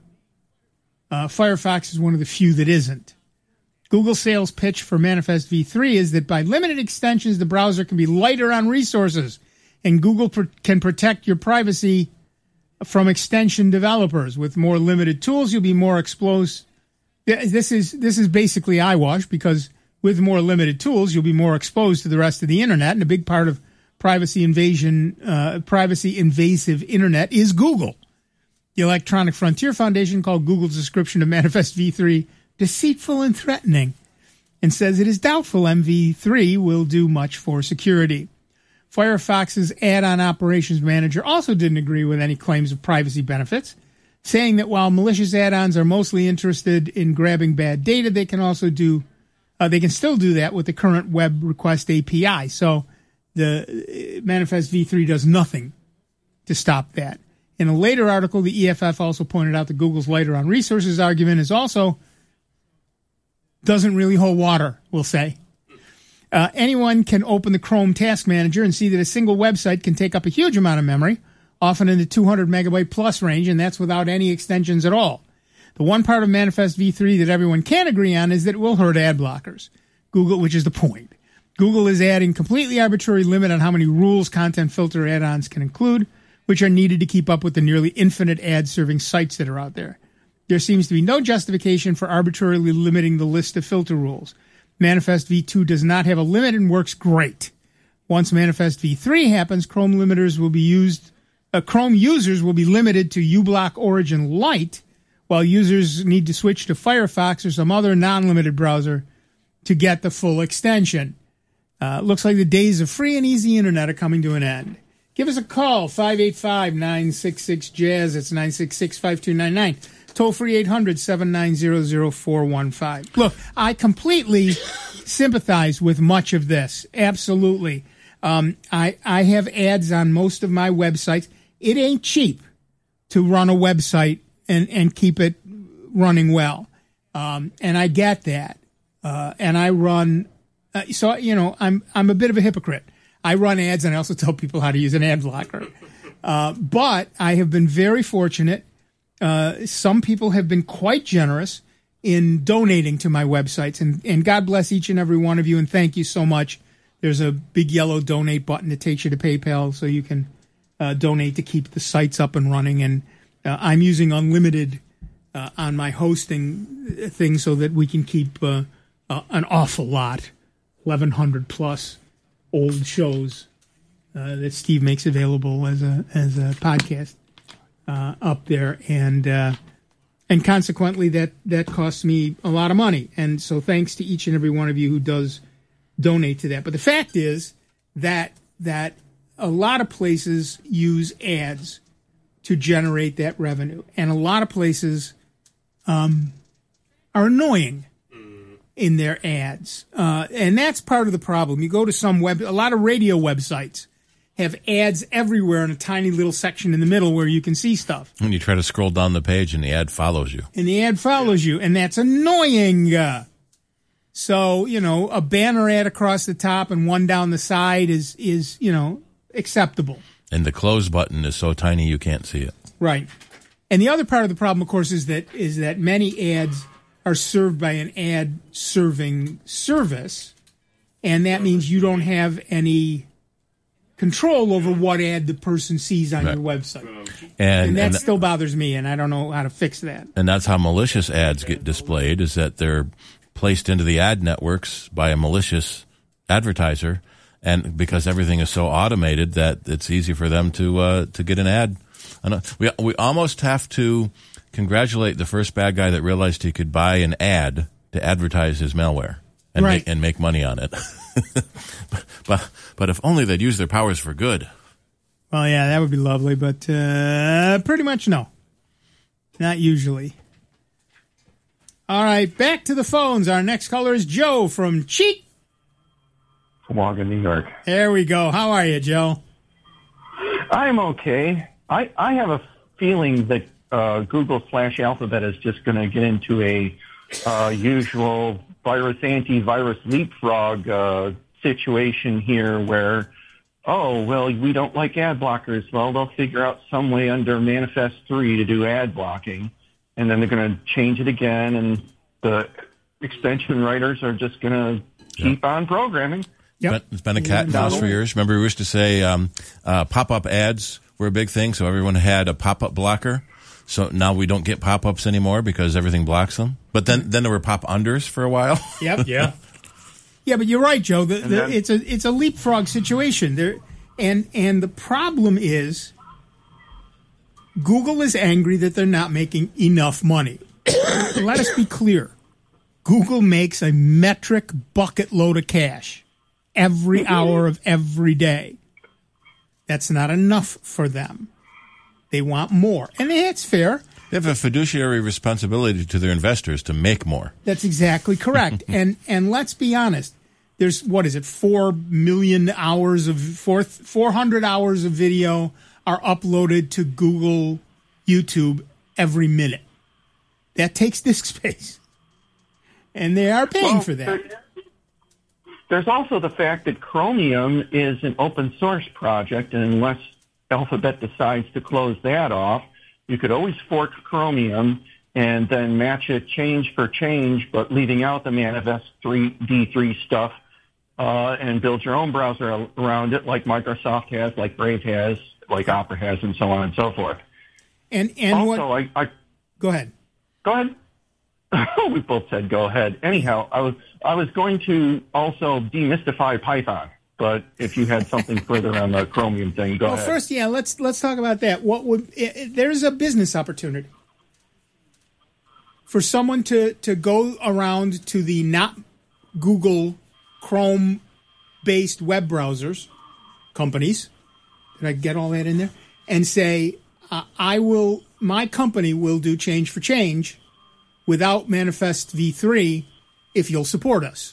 Firefox is one of the few that isn't. Google's sales pitch for Manifest v3 is that by limited extensions, the browser can be lighter on resources, and Google can protect your privacy from extension developers. With more limited tools, you'll be more exposed. This is basically eyewash, because with more limited tools, you'll be more exposed to the rest of the internet, and a big part of privacy invasive internet is Google. The Electronic Frontier Foundation called Google's description of Manifest v3 deceitful and threatening, and says it is doubtful MV3 will do much for security. Firefox's add-on operations manager also didn't agree with any claims of privacy benefits, saying that while malicious add-ons are mostly interested in grabbing bad data, they can still do that with the current web request API. So the Manifest v3 does nothing to stop that. In a later article, the EFF also pointed out that Google's lighter on resources argument is also doesn't really hold water, we'll say. Anyone can open the Chrome Task Manager and see that a single website can take up a huge amount of memory, often in the 200 megabyte plus range, and that's without any extensions at all. The one part of Manifest v3 that everyone can agree on is that it will hurt ad blockers. Google, which is the point. Google is adding completely arbitrary limit on how many rules content filter add-ons can include, which are needed to keep up with the nearly infinite ad-serving sites that are out there. There seems to be no justification for arbitrarily limiting the list of filter rules. Manifest v2 does not have a limit and works great. Once Manifest v3 happens, Chrome users will be limited to uBlock Origin Lite, while users need to switch to Firefox or some other non-limited browser to get the full extension. Looks like the days of free and easy internet are coming to an end. Give us a call, 585-966-JAZZ. It's 966-5299. Toll free 800-790-0415. Look, I completely sympathize with much of this. Absolutely. I have ads on most of my websites. It ain't cheap to run a website and keep it running well. And I get that. And I run, I'm a bit of a hypocrite. I run ads and I also tell people how to use an ad blocker. But I have been very fortunate. Some people have been quite generous in donating to my websites, and God bless each and every one of you, and thank you so much. There's a big yellow donate button that takes you to PayPal, so you can donate to keep the sites up and running. And I'm using unlimited on my hosting thing so that we can keep an awful lot, 1,100 plus old shows that Steve makes available as a podcast up there, and consequently that costs me a lot of money. And so thanks to each and every one of you who does donate to that. But the fact is that a lot of places use ads to generate that revenue, and a lot of places are annoying in their ads, and that's part of the problem. You go to a lot of radio websites have ads everywhere in a tiny little section in the middle where you can see stuff. And you try to scroll down the page and the ad follows you. And that's annoying. So, a banner ad across the top and one down the side is acceptable. And the close button is so tiny you can't see it. Right. And the other part of the problem, of course, is that many ads are served by an ad serving service, and that means you don't have any control over what ad the person sees on your website. And that still bothers me, and I don't know how to fix that. And that's how malicious ads get displayed, is that they're placed into the ad networks by a malicious advertiser, and because everything is so automated that it's easy for them to get an ad. And we almost have to congratulate the first bad guy that realized he could buy an ad to advertise his malware and make money on it. But if only they'd use their powers for good. Well, yeah, that would be lovely, but pretty much no. Not usually. All right, back to the phones. Our next caller is Joe from Wagon, New York. There we go. How are you, Joe? I'm okay. I have a feeling that Google/Alphabet is just going to get into a usual antivirus leapfrog situation here where, we don't like ad blockers. Well, they'll figure out some way under Manifest 3 to do ad blocking, and then they're going to change it again, and the extension writers are just going to keep on programming. Yep. It's been a cat and mouse for years. Remember, we used to say pop-up ads were a big thing, so everyone had a pop-up blocker. So now we don't get pop-ups anymore because everything blocks them. But then there were pop-unders for a while. Yep. Yeah. Yeah, but you're right, Joe. It's a leapfrog situation there, and the problem is Google is angry that they're not making enough money. Let us be clear: Google makes a metric bucket load of cash every hour of every day. That's not enough for them. They want more, and that's fair. They have a fiduciary responsibility to their investors to make more. That's exactly correct. and let's be honest. There's, 4 million hours of 400 hours of video are uploaded to Google YouTube every minute. That takes disk space. And they are paying for that. There's also the fact that Chromium is an open source project, and unless Alphabet decides to close that off, you could always fork Chromium and then match it change for change, but leaving out the Manifest D3 stuff, and build your own browser around it, like Microsoft has, like Brave has, like Opera has, and so on and so forth. And also, what? Go ahead. Go ahead. We both said go ahead. Anyhow, I was going to also demystify Python, but if you had something further on the Chromium thing, go ahead. Well, first, let's talk about that. There's a business opportunity for someone to go around to the not Google Chrome-based web browsers companies Did I get all that in there? And say, my company will do change for change without Manifest v3 if you'll support us.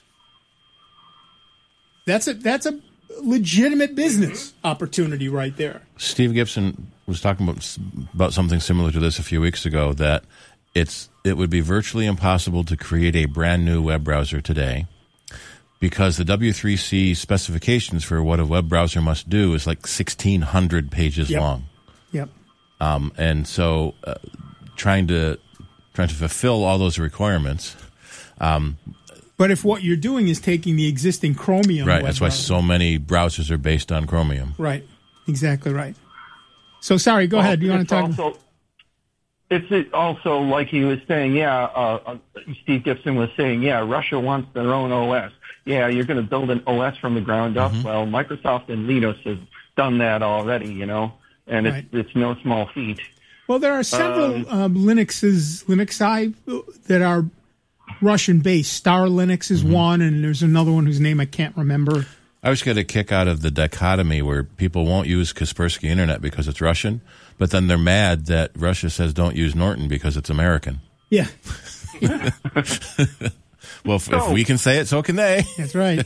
That's a legitimate business opportunity right there. Steve Gibson was talking about something similar to this a few weeks ago, that it would be virtually impossible to create a brand new web browser today because the W3C specifications for what a web browser must do is like 1,600 pages long. Yep. And so trying to fulfill all those requirements. But if what you're doing is taking the existing Chromium right, web that's why browser, so many browsers are based on Chromium. Right, exactly right. So, sorry, go ahead. You want to talk? It's also like he was saying, Steve Gibson was saying, Russia wants their own OS. Yeah, you're going to build an OS from the ground up. Mm-hmm. Well, Microsoft and Linux have done that already, and it's no small feat. Well, there are several Linuxi that are Russian-based. Star Linux is one, and there's another one whose name I can't remember. I always get a kick out of the dichotomy where people won't use Kaspersky Internet because it's Russian, but then they're mad that Russia says don't use Norton because it's American. Yeah. Well, if we can say it, so can they. That's right.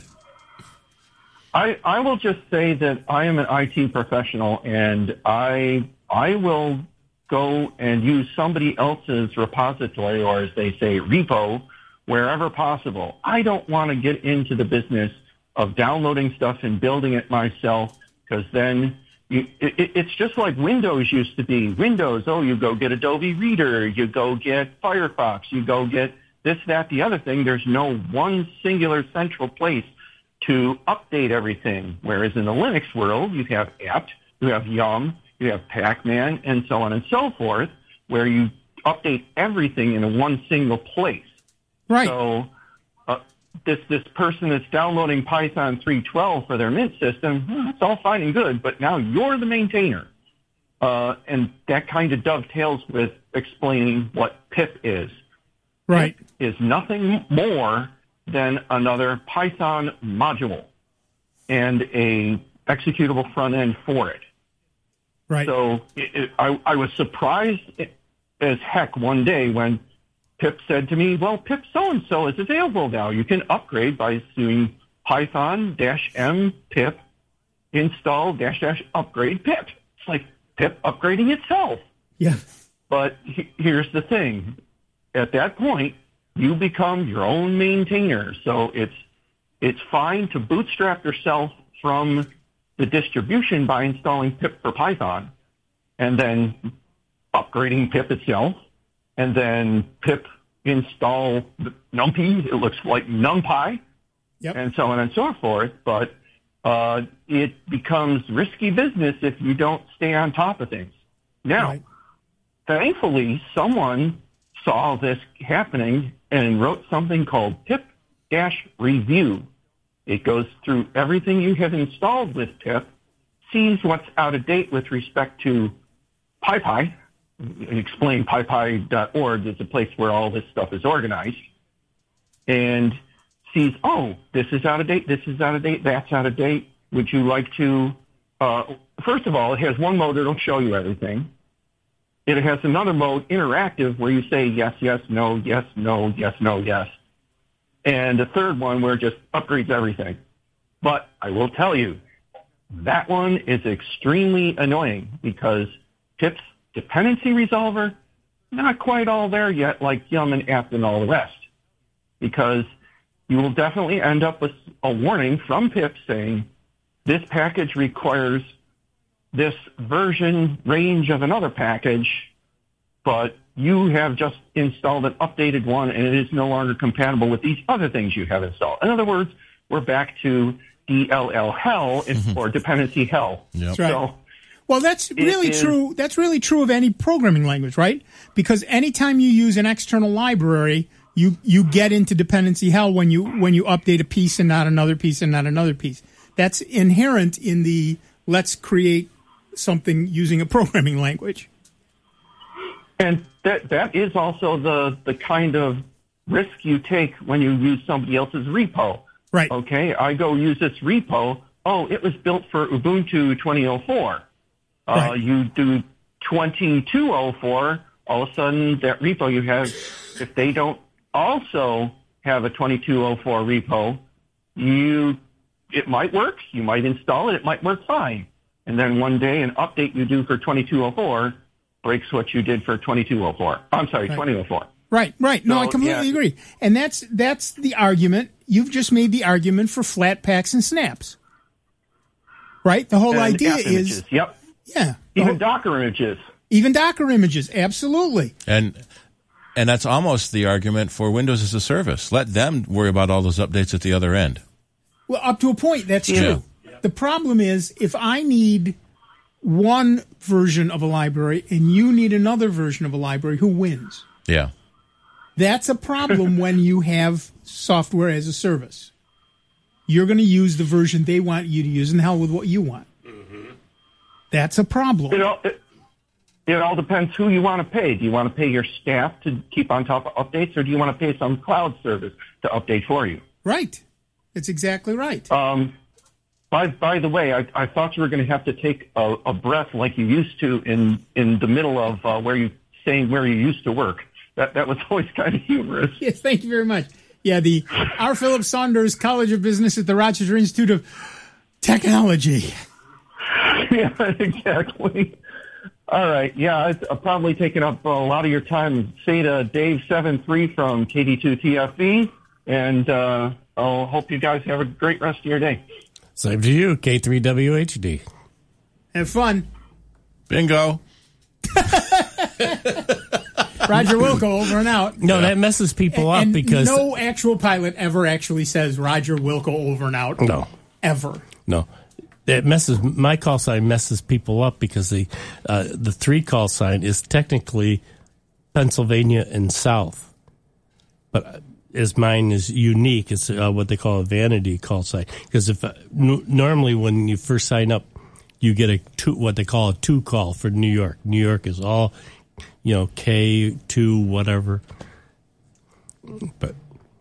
I will just say that I am an IT professional, and I will go and use somebody else's repository, or as they say, repo, wherever possible. I don't want to get into the business of downloading stuff and building it myself, because then it's just like Windows used to be. Windows, you go get Adobe Reader, you go get Firefox, you go get this, that, the other thing. There's no one singular central place to update everything. Whereas in the Linux world, you have apt, you have yum, you have Pac-Man, and so on and so forth, where you update everything in one single place. Right. So this person that's downloading Python 3.12 for their Mint system, it's all fine and good, but now you're the maintainer. And that kind of dovetails with explaining what pip is. Right. Pip is nothing more than another Python module and a executable front end for it. Right. So I was surprised as heck one day when pip said to me, well, pip so-and-so is available now. You can upgrade by doing Python-m pip install --upgrade pip. It's like pip upgrading itself. Yeah. But here's the thing. At that point, you become your own maintainer. So it's fine to bootstrap yourself from the distribution by installing pip for Python and then upgrading pip itself, and then pip install NumPy. It looks like NumPy, and so on and so forth. But it becomes risky business if you don't stay on top of things. Now, thankfully, someone saw this happening and wrote something called pip-review. It goes through everything you have installed with pip, sees what's out of date with respect to PyPy. Explain PyPy.org is a place where all this stuff is organized, and sees, this is out of date, this is out of date, that's out of date. Would you like to, first of all, it has one mode that'll show you everything. It has another mode, interactive, where you say yes, yes, no, yes, no, yes, no, yes. And a third one where it just upgrades everything. But I will tell you, that one is extremely annoying because pip's dependency resolver, not quite all there yet, like yum and apt and all the rest. Because you will definitely end up with a warning from pip saying, this package requires this version range of another package, but you have just installed an updated one and it is no longer compatible with these other things you have installed. In other words, we're back to DLL hell or dependency hell. Yep. That's right. Well, that's really true. That's really true of any programming language, right? Because anytime you use an external library, you get into dependency hell when you update a piece and not another piece and not another piece. That's inherent in the let's create something using a programming language. And that is also the kind of risk you take when you use somebody else's repo. Right. Okay, I go use this repo. Oh, it was built for Ubuntu 2004. Right. You do 2204, all of a sudden that repo you have, if they don't also have a 2204 repo, it might work. You might install it. It might work fine. And then one day an update you do for 2204 breaks what you did for 2204. I'm sorry, 2004. Right. No, so, I completely agree. And that's the argument. You've just made the argument for flat packs and snaps. Right? The whole idea is... Yep. Yeah. Even Docker images. Even Docker images, absolutely. And that's almost the argument for Windows as a service. Let them worry about all those updates at the other end. Well, up to a point, that's true. The problem is, if I need one version of a library and you need another version of a library, who wins? Yeah. That's a problem when you have software as a service. You're going to use the version they want you to use, and the hell with what you want. Mm-hmm. That's a problem. It all depends who you want to pay. Do you want to pay your staff to keep on top of updates, or do you want to pay some cloud service to update for you? Right. That's exactly right. By the way, I thought you were going to have to take a breath like you used to in the middle of where you used to work. That was always kind of humorous. Yes, thank you very much. Yeah, the R. Philip Saunders College of Business at the Rochester Institute of Technology. Yeah, exactly. All right. Yeah, I've probably taken up a lot of your time. Say to Dave 7-3 from KD2TFB, and I'll hope you guys have a great rest of your day. Same to you, K3WHD. Have fun. Bingo. Roger Wilco over and out. No, that messes people up because... no actual pilot ever actually says Roger Wilco over and out. No. Ever. No. My call sign messes people up because the 3 call sign is technically Pennsylvania and South. But as mine is unique, it's what they call a vanity call sign. Because if normally when you first sign up, you get what they call a 2 call for New York. New York is all, K2 whatever. But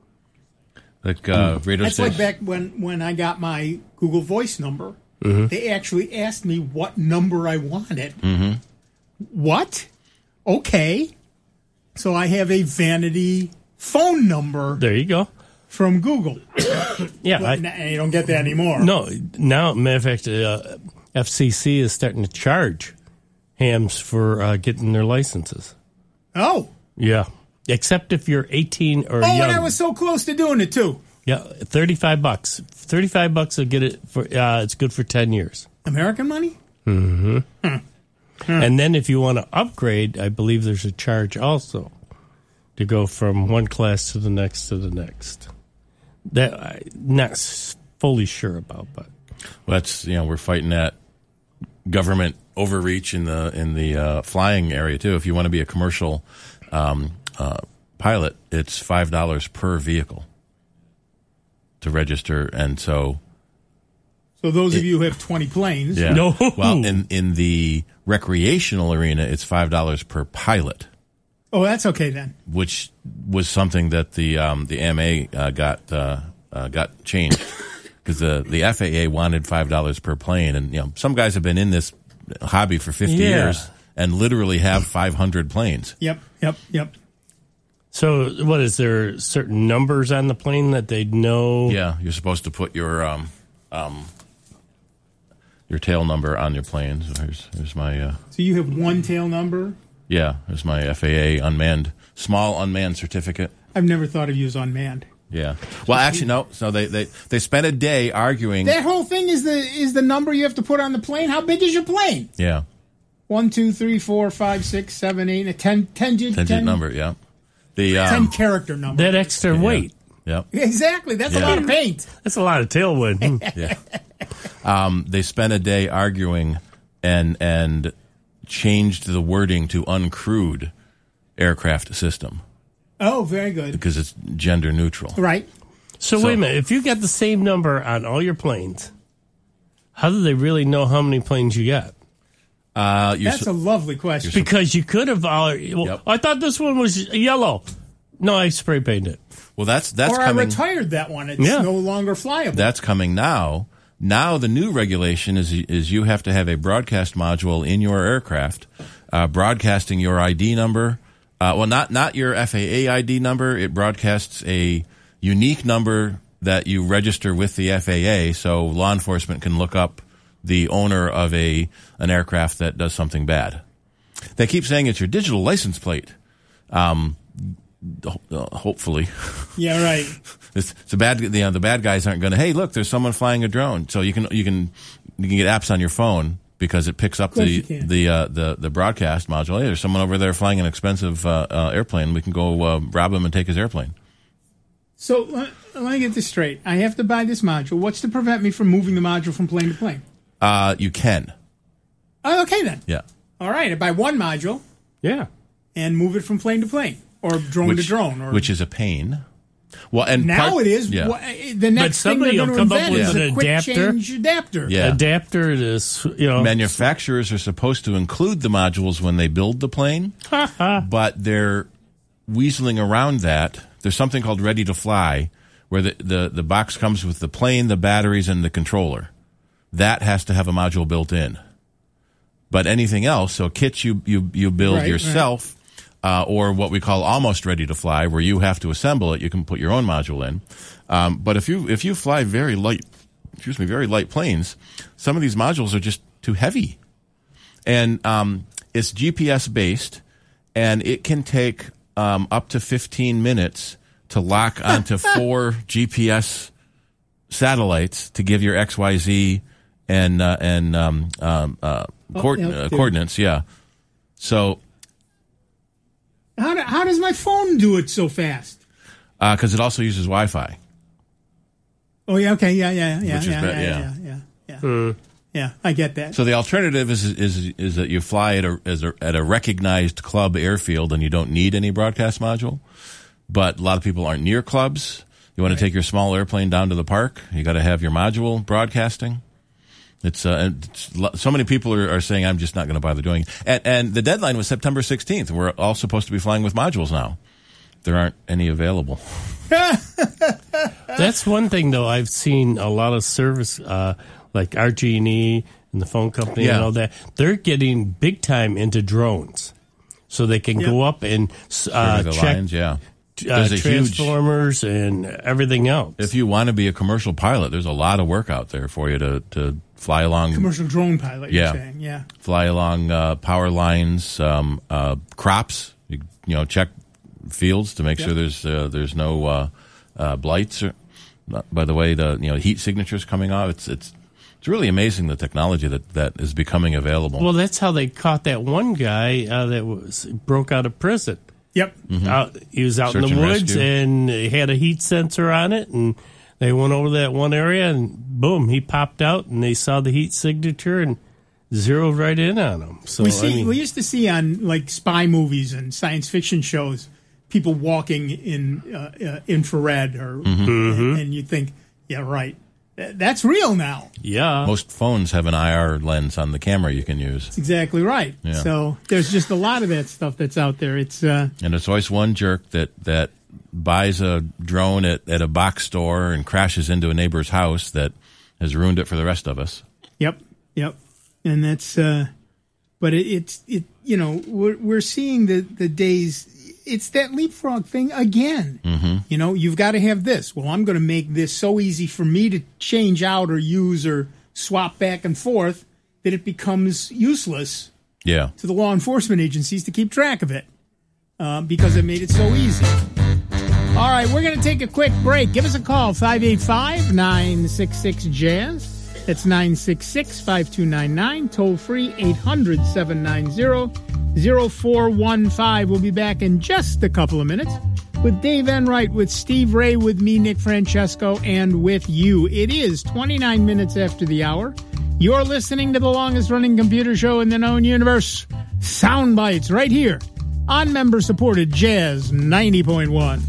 radio that's station. like back when I got my Google Voice number. Mm-hmm. They actually asked me what number I wanted. Mm-hmm. What? Okay. So I have a vanity phone number. There you go. From Google. Yeah. Well, you don't get that anymore. No. Now, matter of fact, FCC is starting to charge hams for getting their licenses. Oh. Yeah. Except if you're 18 or young. And I was so close to doing it, too. Yeah, $35. $35 will get it for. It's good for 10 years. American money? Mm-hmm. And then if you want to upgrade, I believe there's a charge also to go from one class to the next to the next. That I'm not fully sure about, but that's we're fighting that government overreach in the flying area too. If you want to be a commercial pilot, it's $5 per vehicle to register, and so those of you who have 20 planes, no. Well, in the recreational arena, it's $5 per pilot. Oh, that's okay then. Which was something that the AMA got changed because the FAA wanted $5 per plane, and some guys have been in this hobby for 50 years and literally have 500 planes. Yep. So, what is there? Certain numbers on the plane that they know? Yeah, you're supposed to put your tail number on your planes. Here's my. So you have one tail number? Yeah, there's my FAA small unmanned certificate. I've never thought of you as unmanned. Yeah. Well, actually, no. So they spent a day arguing. That whole thing is the number you have to put on the plane. How big is your plane? Yeah. 1, 2, 3, 4, 5, 6, 7, 8, a 10 number. Yeah. The 10 character number. That extra weight. Yeah. Exactly. That's a lot of paint. That's a lot of tailwind. Yeah. They spent a day arguing and changed the wording to uncrewed aircraft system. Oh, very good. Because it's gender neutral. Right. So wait a minute. If you got the same number on all your planes, how do they really know how many planes you got? That's a lovely question. Because you could have. I thought this one was yellow. No, I spray painted it. Well, that's or coming. I retired that one. It's no longer flyable. That's coming now. Now the new regulation is you have to have a broadcast module in your aircraft, broadcasting your ID number. Not your FAA ID number. It broadcasts a unique number that you register with the FAA, so law enforcement can look up the owner of an aircraft that does something bad. They keep saying it's your digital license plate. Hopefully. Yeah, right. It's a bad. The bad guys aren't going to. Hey, look, there's someone flying a drone. So you can get apps on your phone because it picks up the broadcast module. Hey, there's someone over there flying an expensive airplane. We can go rob him and take his airplane. So let me get this straight. I have to buy this module. What's to prevent me from moving the module from plane to plane? You can. Oh, okay then. Yeah. All right. I buy one module. Yeah. And move it from plane to plane or drone to drone, which is a pain. Well, and now it is. Yeah. The next thing they're going to invent is a quick adapter. change adapter. Yeah. Adapter is, manufacturers are supposed to include the modules when they build the plane, but they're weaseling around that. There's something called Ready to Fly, where the box comes with the plane, the batteries, and the controller. That has to have a module built in. But anything else, so kits you build yourself. Right. Or what we call almost ready to fly, where you have to assemble it. You can put your own module in. But if you fly very light planes, some of these modules are just too heavy. And it's GPS based, and it can take up to 15 minutes to lock onto 4 GPS satellites to give your XYZ and coordinates. Yeah. So. How does my phone do it so fast? Because it also uses Wi-Fi. Oh yeah, okay, yeah. Yeah, I get that. So the alternative is that you fly at a recognized club airfield and you don't need any broadcast module. But a lot of people aren't near clubs. You want to take your small airplane down to the park. You got to have your module broadcasting. It's so many people are saying I'm just not going to bother doing it. And the deadline was September 16th. We're all supposed to be flying with modules now. There aren't any available. That's one thing, though. I've seen a lot of service, like RG&E and the phone company and all that. They're getting big time into drones, so they can go up and check lines, transformers and everything else. If you want to be a commercial pilot, there's a lot of work out there for you to fly along. Commercial drone pilot, you're saying, yeah. Fly along power lines, crops. You check fields to make sure there's no blights. By the way, the heat signatures coming off. It's really amazing the technology that is becoming available. Well, that's how they caught that one guy that broke out of prison. Yep. Mm-hmm. He was out in the woods and he had a heat sensor on it, and they went over that one area and boom, he popped out and they saw the heat signature and zeroed right in on him. So we used to see on like spy movies and science fiction shows people walking in infrared and you think, yeah, right. That's real now. Yeah. Most phones have an IR lens on the camera you can use. That's exactly right. Yeah. So there's just a lot of that stuff that's out there. It's and it's always one jerk that buys a drone at a box store and crashes into a neighbor's house that has ruined it for the rest of us. Yep. And that's but we're seeing the days. It's that leapfrog thing again. Mm-hmm. You've got to have this. Well, I'm going to make this so easy for me to change out or use or swap back and forth that it becomes useless to the law enforcement agencies to keep track of it because it made it so easy. All right, we're going to take a quick break. Give us a call, 585-966-JAZZ. That's 966-5299. Toll free, 800-790-0415. We'll be back in just a couple of minutes with Dave Enright, with Steve Ray, with me, Nick Francesco, and with you. It is 29 minutes after the hour. You're listening to the longest-running computer show in the known universe, Sound Bites, right here on member-supported Jazz 90.1.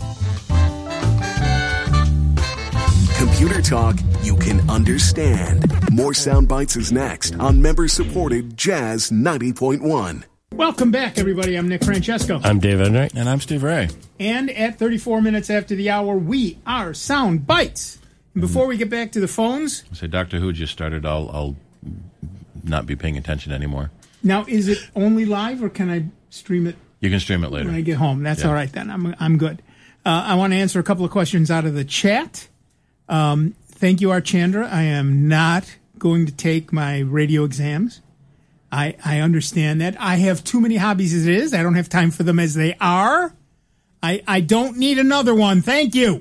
Computer talk you can understand. More Sound Bites is next on member-supported Jazz 90.1. Welcome back, everybody. I'm Nick Francesco. I'm Dave Enright. And I'm Steve Ray. And at 34 minutes after the hour, we are Sound Bites. Before we get back to the phones, say Doctor Who just started. I'll not be paying attention anymore. Now, is it only live, or can I stream it? You can stream it later When I get home. That's all right then. I'm good. I want to answer a couple of questions out of the chat. Thank you, Archandra. I am not going to take my radio exams. I understand that. I have too many hobbies as it is. I don't have time for them as they are. I don't need another one. Thank you.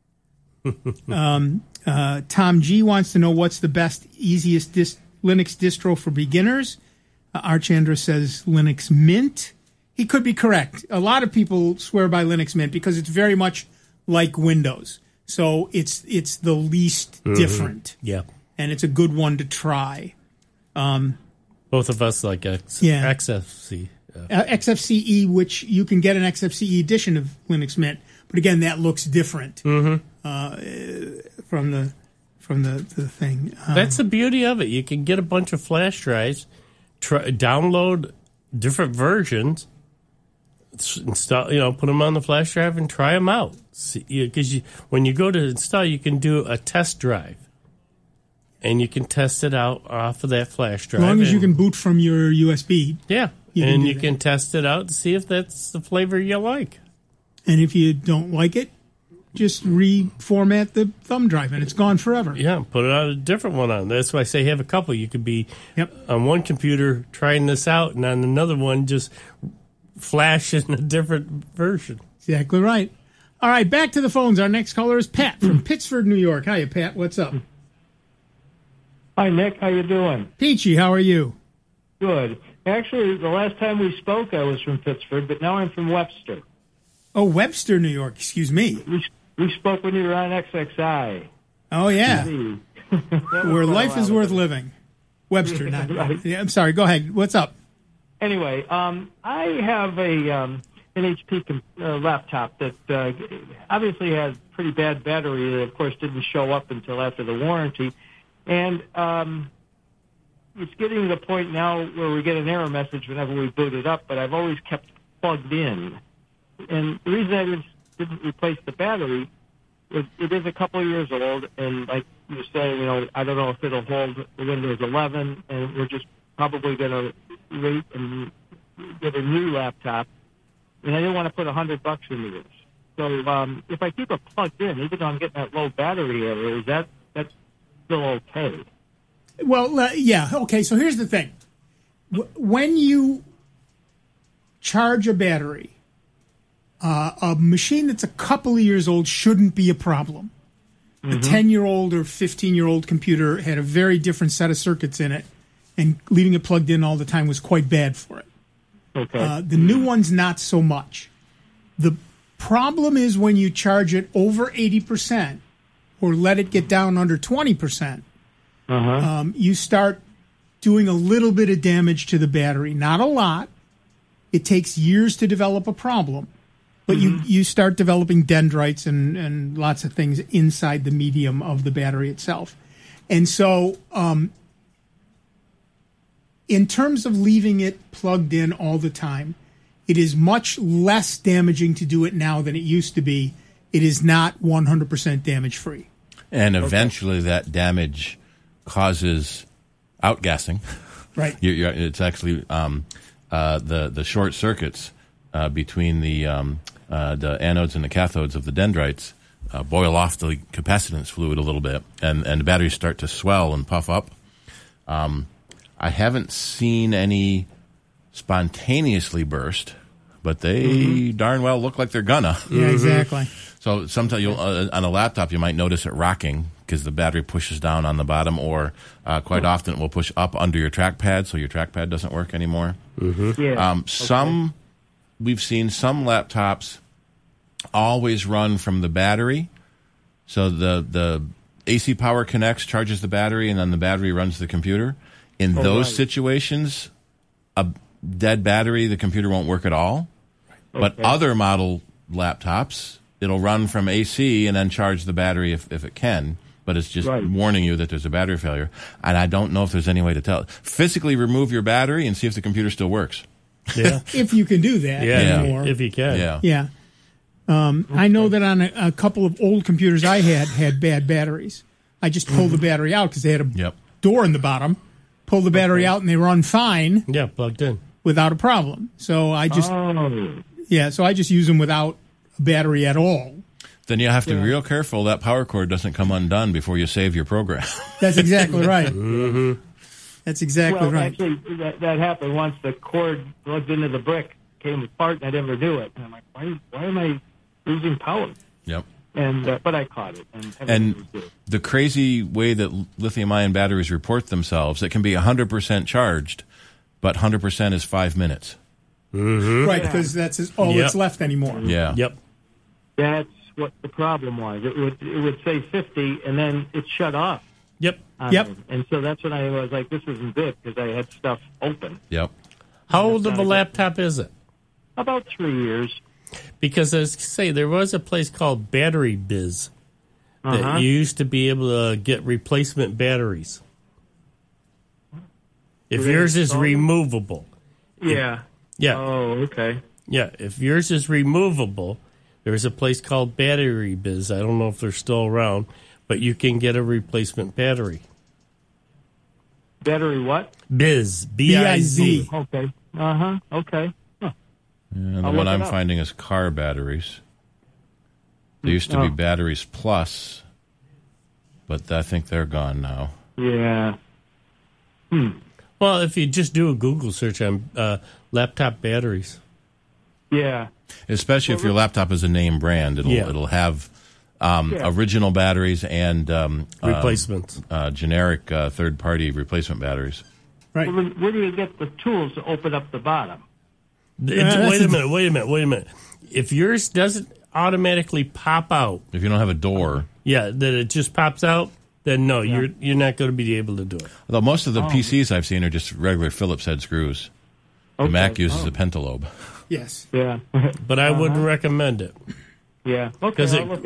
Tom G wants to know what's the best, easiest Linux distro for beginners. Archandra says Linux Mint. He could be correct. A lot of people swear by Linux Mint because it's very much like Windows. So it's the least different. Yeah. And it's a good one to try. Both of us like XFCE. XFCE, which you can get an XFCE edition of Linux Mint. But again, that looks different from the thing. That's the beauty of it. You can get a bunch of flash drives, download different versions, install, put them on the flash drive and try them out. Because when you go to install, you can do a test drive, and you can test it out off of that flash drive. As long as you can boot from your USB. Yeah, you can test it out to see if that's the flavor you like. And if you don't like it, just reformat the thumb drive, and it's gone forever. Yeah, put it on a different one on. That's why I say have a couple. You could be on one computer trying this out, and on another one just flashing a different version. Exactly right. All right, back to the phones. Our next caller is Pat from Pittsford, New York. Hiya, Pat. What's up? Hi, Nick. How you doing? Peachy, how are you? Good. Actually, the last time we spoke, I was from Pittsford, but now I'm from Webster. Oh, Webster, New York. Excuse me. We spoke when you were on XXI. Oh, yeah. Where life is worth living. Webster, not. Right. Yeah, I'm sorry. Go ahead. What's up? Anyway, I have an HP laptop that obviously has pretty bad battery that, of course, didn't show up until after the warranty. And it's getting to the point now where we get an error message whenever we boot it up, but I've always kept plugged in. And the reason I didn't replace the battery is it is a couple of years old, and like you're saying, I don't know if it'll hold Windows 11, and we're just probably going to wait and get a new laptop. And I didn't want to put $100 into this. So if I keep it plugged in, even though I'm getting that low battery error, that's still okay? Well, yeah. Okay, so here's the thing. When you charge a battery, a machine that's a couple of years old shouldn't be a problem. A 10-year-old or 15-year-old computer had a very different set of circuits in it, and leaving it plugged in all the time was quite bad for it. Okay. The new one's not so much. The problem is when you charge it over 80% or let it get down under 20%, you start doing a little bit of damage to the battery. Not a lot. It takes years to develop a problem. But you start developing dendrites and lots of things inside the medium of the battery itself. And so in terms of leaving it plugged in all the time, it is much less damaging to do it now than it used to be. It is not 100% damage-free. And eventually that damage causes outgassing. Right. It's actually the short circuits between the anodes and the cathodes of the dendrites boil off the capacitance fluid a little bit, and the batteries start to swell and puff up. I haven't seen any spontaneously burst, but they darn well look like they're gonna. Yeah, exactly. So sometimes on a laptop you might notice it rocking because the battery pushes down on the bottom, or quite often it will push up under your trackpad, so your trackpad doesn't work anymore. We've seen some laptops always run from the battery, so the AC power connects, charges the battery, and then the battery runs the computer. In those situations, a dead battery, the computer won't work at all. But other model laptops, it'll run from AC and then charge the battery if it can. But it's just warning you that there's a battery failure. And I don't know if there's any way to tell. Physically remove your battery and see if the computer still works. Yeah. If you can do that anymore. If you can. Yeah. I know that on a couple of old computers I had bad batteries. I just pulled the battery out because they had a door in the bottom. Pulled the battery out and they run fine. Yeah, plugged in without a problem. So I just so I just use them without a battery at all. Then you have to be real careful that power cord doesn't come undone before you save your program. That's exactly right. That's exactly right. Actually, that happened once. The cord plugged into the brick came apart, and I never knew it. And I'm like, why am I losing power? Yep. And but I caught it. And the crazy way that lithium-ion batteries report themselves, it can be 100% charged, but 100% is 5 minutes. Right, because that's all that's left anymore. Yeah. Yep. That's what the problem was. It would say 50, and then it shut off. Yep. And so that's when I was like, this isn't good, because I had stuff open. Yep. How old of a laptop is it? About 3 years. Because, as I say, there was a place called Battery Biz that you used to be able to get replacement batteries. If yours is removable. Yeah. Yeah. Oh, okay. Yeah, if yours is removable, there's a place called Battery Biz. I don't know if they're still around, but you can get a replacement battery. Battery what? Biz. B-I-Z. Okay. Okay. And the one I'm finding is car batteries. There used to be Batteries Plus, but I think they're gone now. Yeah. Well, if you just do a Google search on laptop batteries. Yeah. Especially if your laptop is a name brand, it'll have original batteries and replacements, generic third-party replacement batteries. Right. Well, where do you get the tools to open up the bottom? Wait a minute. If yours doesn't automatically pop out, if you don't have a door, that it just pops out, then no, you're not going to be able to do it. Although most of the PCs I've seen are just regular Phillips head screws. The Mac uses a Pentalobe. Yes. Yeah. But I wouldn't recommend it. Yeah. Okay.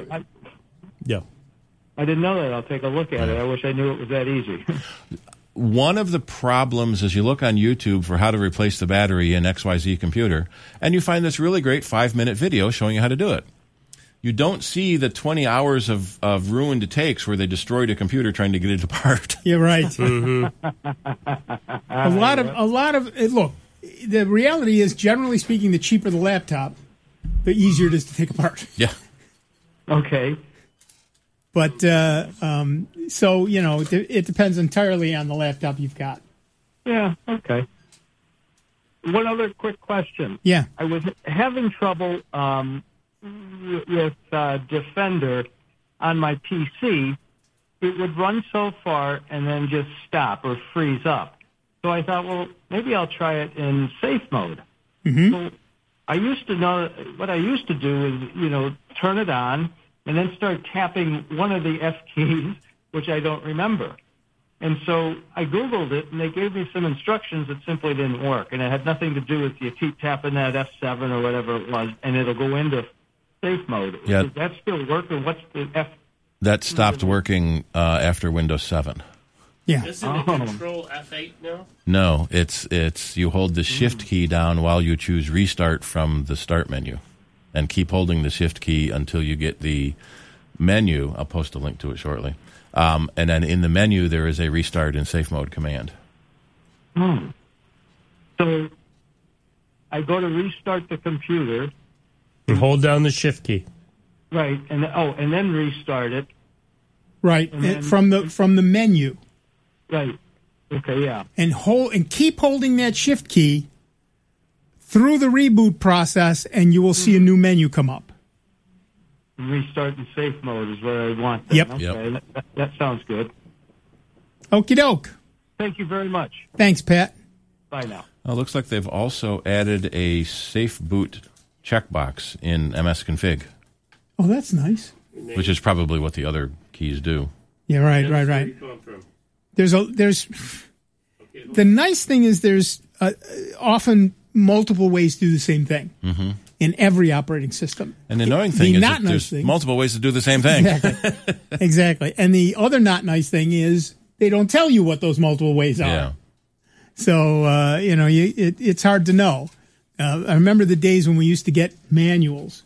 I didn't know that. I'll take a look at it. I wish I knew it was that easy. One of the problems is you look on YouTube for how to replace the battery in XYZ computer, and you find this really great 5-minute video showing you how to do it. You don't see the 20 hours of ruined it takes where they destroyed a computer trying to get it apart. You're right. A lot of look, the reality is, generally speaking, the cheaper the laptop, the easier it is to take apart. Yeah. Okay. But so it depends entirely on the laptop you've got. Yeah. Okay. One other quick question. Yeah. I was having trouble with Defender on my PC. It would run so far and then just stop or freeze up. So I thought, well, maybe I'll try it in safe mode. So I used to know what I used to do is, turn it on and then start tapping one of the F keys, which I don't remember. And so I Googled it, and they gave me some instructions that simply didn't work. And it had nothing to do with you keep tapping that F7 or whatever it was, and it'll go into safe mode. Yeah. Does that still work, or what's the F? That stopped working after Windows 7. Yeah. Isn't it Control F8 now? No, it's you hold the Shift key down while you choose Restart from the Start menu, and keep holding the Shift key until you get the menu. I'll post a link to it shortly. And then in the menu, there is a Restart in Safe Mode command. So I go to restart the computer. And hold down the Shift key. Right, and then restart it. Right, then, from the menu. Right. Okay. Yeah. And keep holding that Shift key through the reboot process, and you will see a new menu come up. Restart in safe mode is what I want. Yep. Okay. That sounds good. Okie doke. Thank you very much. Thanks, Pat. Bye now. Well, it looks like they've also added a safe boot checkbox in MS Config. Oh, that's nice. Which is probably what the other keys do. Yeah, right. There's the nice thing is there's often multiple ways to do the same thing in every operating system. And the annoying thing is that there's multiple ways to do the same thing. Exactly. And the other not nice thing is they don't tell you what those multiple ways are. Yeah. So, it's hard to know. I remember the days when we used to get manuals,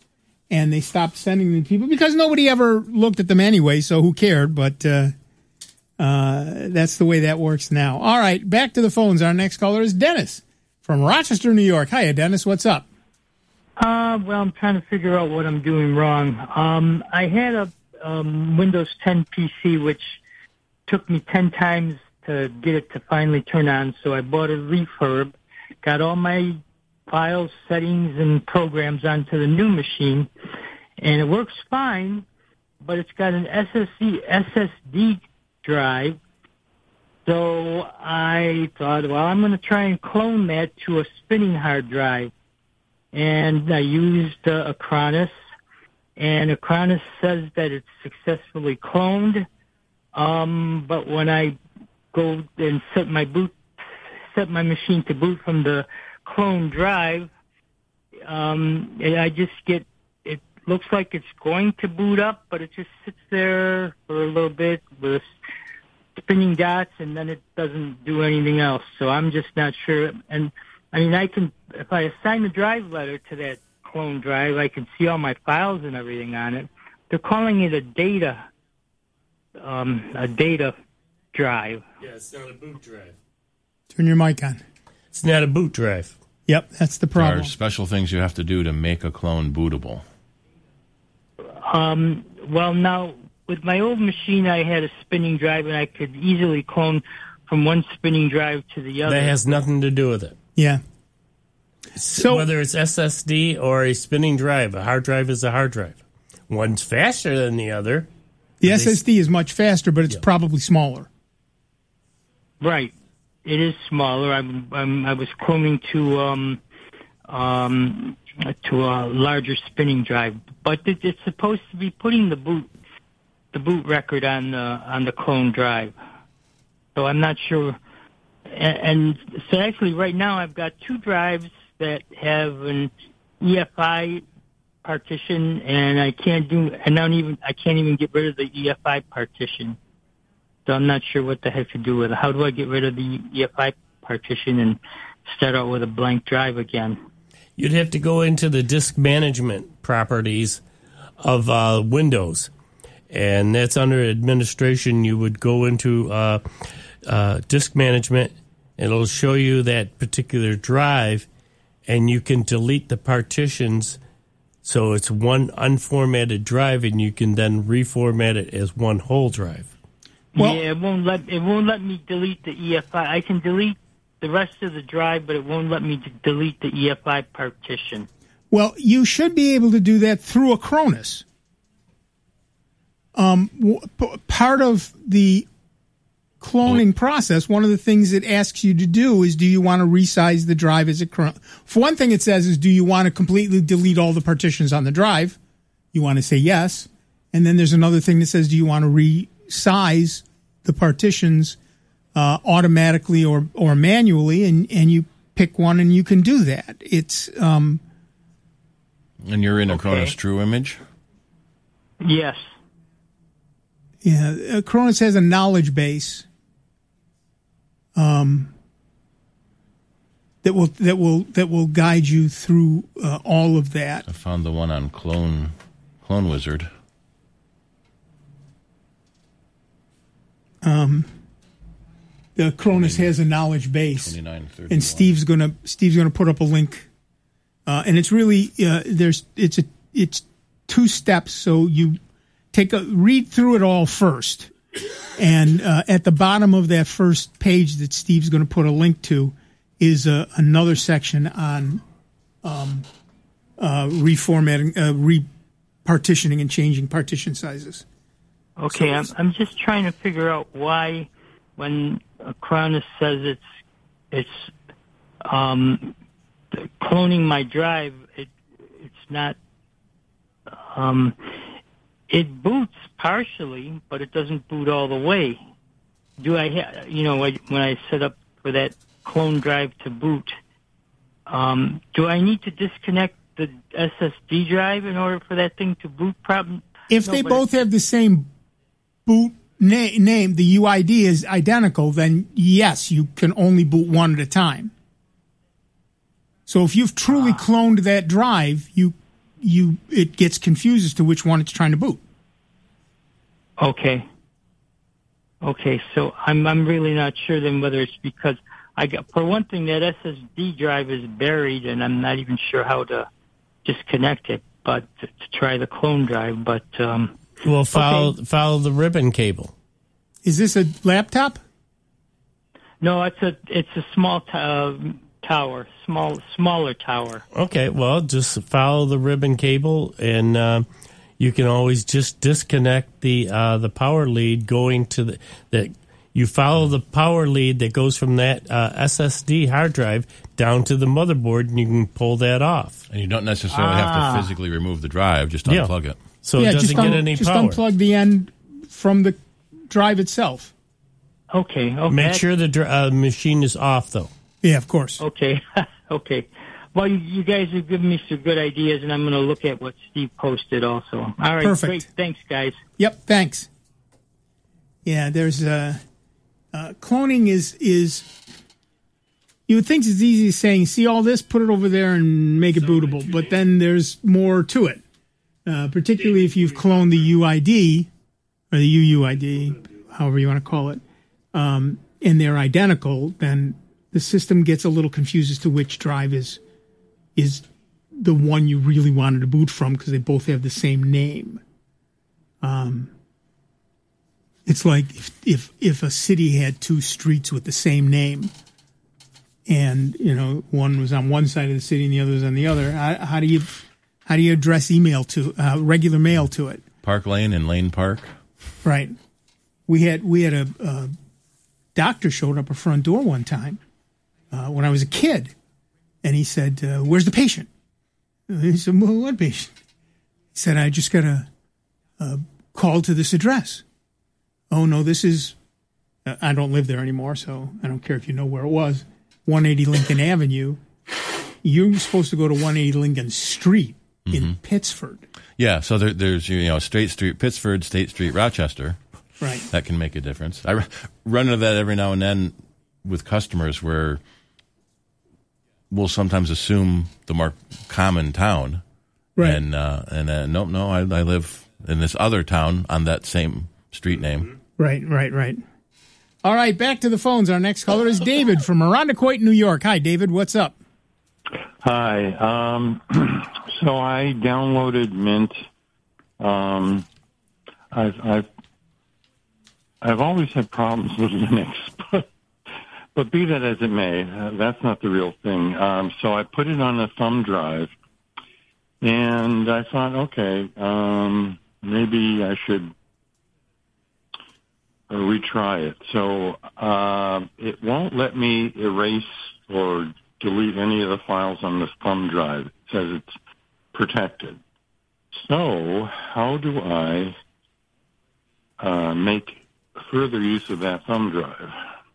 and they stopped sending them to people because nobody ever looked at them anyway, so who cared? But that's the way that works now. All right, back to the phones. Our next caller is Dennis from Rochester, New York. Hiya, Dennis. What's up? Well, I'm trying to figure out what I'm doing wrong. I had a Windows 10 PC, which took me 10 times to get it to finally turn on, so I bought a refurb, got all my files, settings, and programs onto the new machine, and it works fine, but it's got an SSD drive, so I thought, well, I'm going to try and clone that to a spinning hard drive, and I used Acronis, and Acronis says that it's successfully cloned, but when I go and set my machine to boot from the clone drive, I just get, it looks like it's going to boot up, but it just sits there for a little bit with spinning dots, and then it doesn't do anything else. So I'm just not sure. And I mean, if I assign the drive letter to that clone drive, I can see all my files and everything on it. They're calling it a data drive. Yeah, it's not a boot drive. Turn your mic on. It's not a boot drive. Yep, that's the problem. There are special things you have to do to make a clone bootable. Well, now, with my old machine, I had a spinning drive, and I could easily clone from one spinning drive to the other. That has nothing to do with it. Yeah. So whether it's SSD or a spinning drive, a hard drive is a hard drive. One's faster than the other. The SSD is much faster, but it's probably smaller. Right. It is smaller. I was cloning to a larger spinning drive, but it's supposed to be putting the boot record on the clone drive. So I'm not sure. And so actually, right now I've got two drives that have an EFI partition, and I can't even get rid of the EFI partition. So I'm not sure what the heck to do with it. How do I get rid of the EFI partition and start out with a blank drive again? You'd have to go into the disk management properties of Windows, and that's under administration. You would go into disk management, and it'll show you that particular drive, and you can delete the partitions so it's one unformatted drive, and you can then reformat it as one whole drive. Well, yeah, it won't let me delete the EFI. I can delete the rest of the drive, but it won't let me delete the EFI partition. Well, you should be able to do that through Acronis. Part of the cloning process, one of the things it asks you to do is, do you want to resize the drive as a clone? For one thing, it says is, do you want to completely delete all the partitions on the drive? You want to say yes. And then there's another thing that says, do you want to resize the partitions automatically or manually? And you pick one and you can do that. It's and you're in Acronis True Image? Yes. Yeah, Acronis has a knowledge base that will guide you through all of that. I found the one on Clone Wizard. The Acronis has a knowledge base, and Steve's gonna put up a link, and it's really it's 2 steps. So you read through it all first, and at the bottom of that first page that Steve's going to put a link to is another section on reformatting, repartitioning, and changing partition sizes. Okay, I'm just trying to figure out why, when Acronis says it's cloning my drive, it's not. It boots partially, but it doesn't boot all the way. Do I when I set up for that clone drive to boot, do I need to disconnect the SSD drive in order for that thing to boot? If they both have the same boot name, the UID is identical, then yes, you can only boot one at a time. So if you've truly cloned that drive, you it gets confused as to which one it's trying to boot. Okay. So I'm really not sure then whether it's because for one thing, that SSD drive is buried, and I'm not even sure how to disconnect it, but to try the clone drive. But well, follow the ribbon cable. Is this a laptop? No, it's a small tower, smaller tower. Okay, well, just follow the ribbon cable, and you can always just disconnect the power lead going to the. You follow the power lead that goes from that SSD hard drive down to the motherboard, and you can pull that off. And you don't necessarily have to physically remove the drive; just unplug it. So it doesn't get any just power. Just unplug the end from the drive itself. Okay. Make sure the machine is off, though. Yeah, of course. Okay. Well, you guys have given me some good ideas, and I'm going to look at what Steve posted also. All right, perfect. Great. Thanks, guys. Yep, thanks. Yeah, there's cloning is you would think it's easy saying, see all this, put it over there and make it bootable, but then there's more to it, particularly if you've cloned the UID or the UUID, however you want to call it, and they're identical, then the system gets a little confused as to which drive is the one you really wanted to boot from because they both have the same name. It's like if a city had two streets with the same name, and one was on one side of the city and the other was on the other. How do you address email to regular mail to it? Park Lane and Lane Park. Right. We had a doctor showed up at front door one time when I was a kid, and he said, "Where's the patient?" He said, "Well, what patient?" He said, "I just got a call to this address." Oh, no, this is, I don't live there anymore, so I don't care if you know where it was, 180 Lincoln Avenue. You're supposed to go to 180 Lincoln Street in Pittsford. Yeah, so there's State Street, Pittsford, State Street, Rochester. Right. That can make a difference. I run into that every now and then with customers where we'll sometimes assume the more common town. Right. And no, I live in this other town on that same street name. Right. All right, back to the phones. Our next caller is David from Irondequoit, New York. Hi, David. What's up? Hi. So I downloaded Mint. I've always had problems with Linux, but be that as it may, that's not the real thing. So I put it on a thumb drive, and I thought, okay, maybe I should retry it. So it won't let me erase or delete any of the files on this thumb drive. It says it's protected. So how do I make further use of that thumb drive?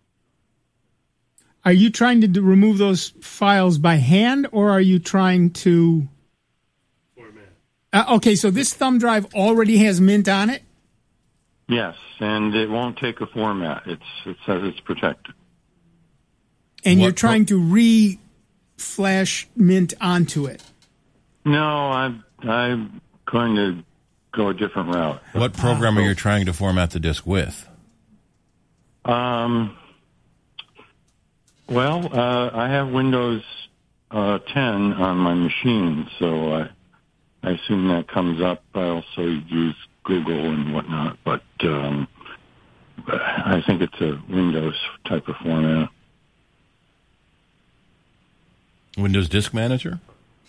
Are you trying to remove those files by hand, or are you trying to format? Okay, so this thumb drive already has Mint on it? Yes, and it won't take a format. It says it's protected. And you're trying to re-flash Mint onto it? No, I'm going to go a different route. What program are you trying to format the disk with? Well, I have Windows 10 on my machine, so I assume that comes up. I also use Google and whatnot, but I think it's a Windows type of format. Windows Disk Manager?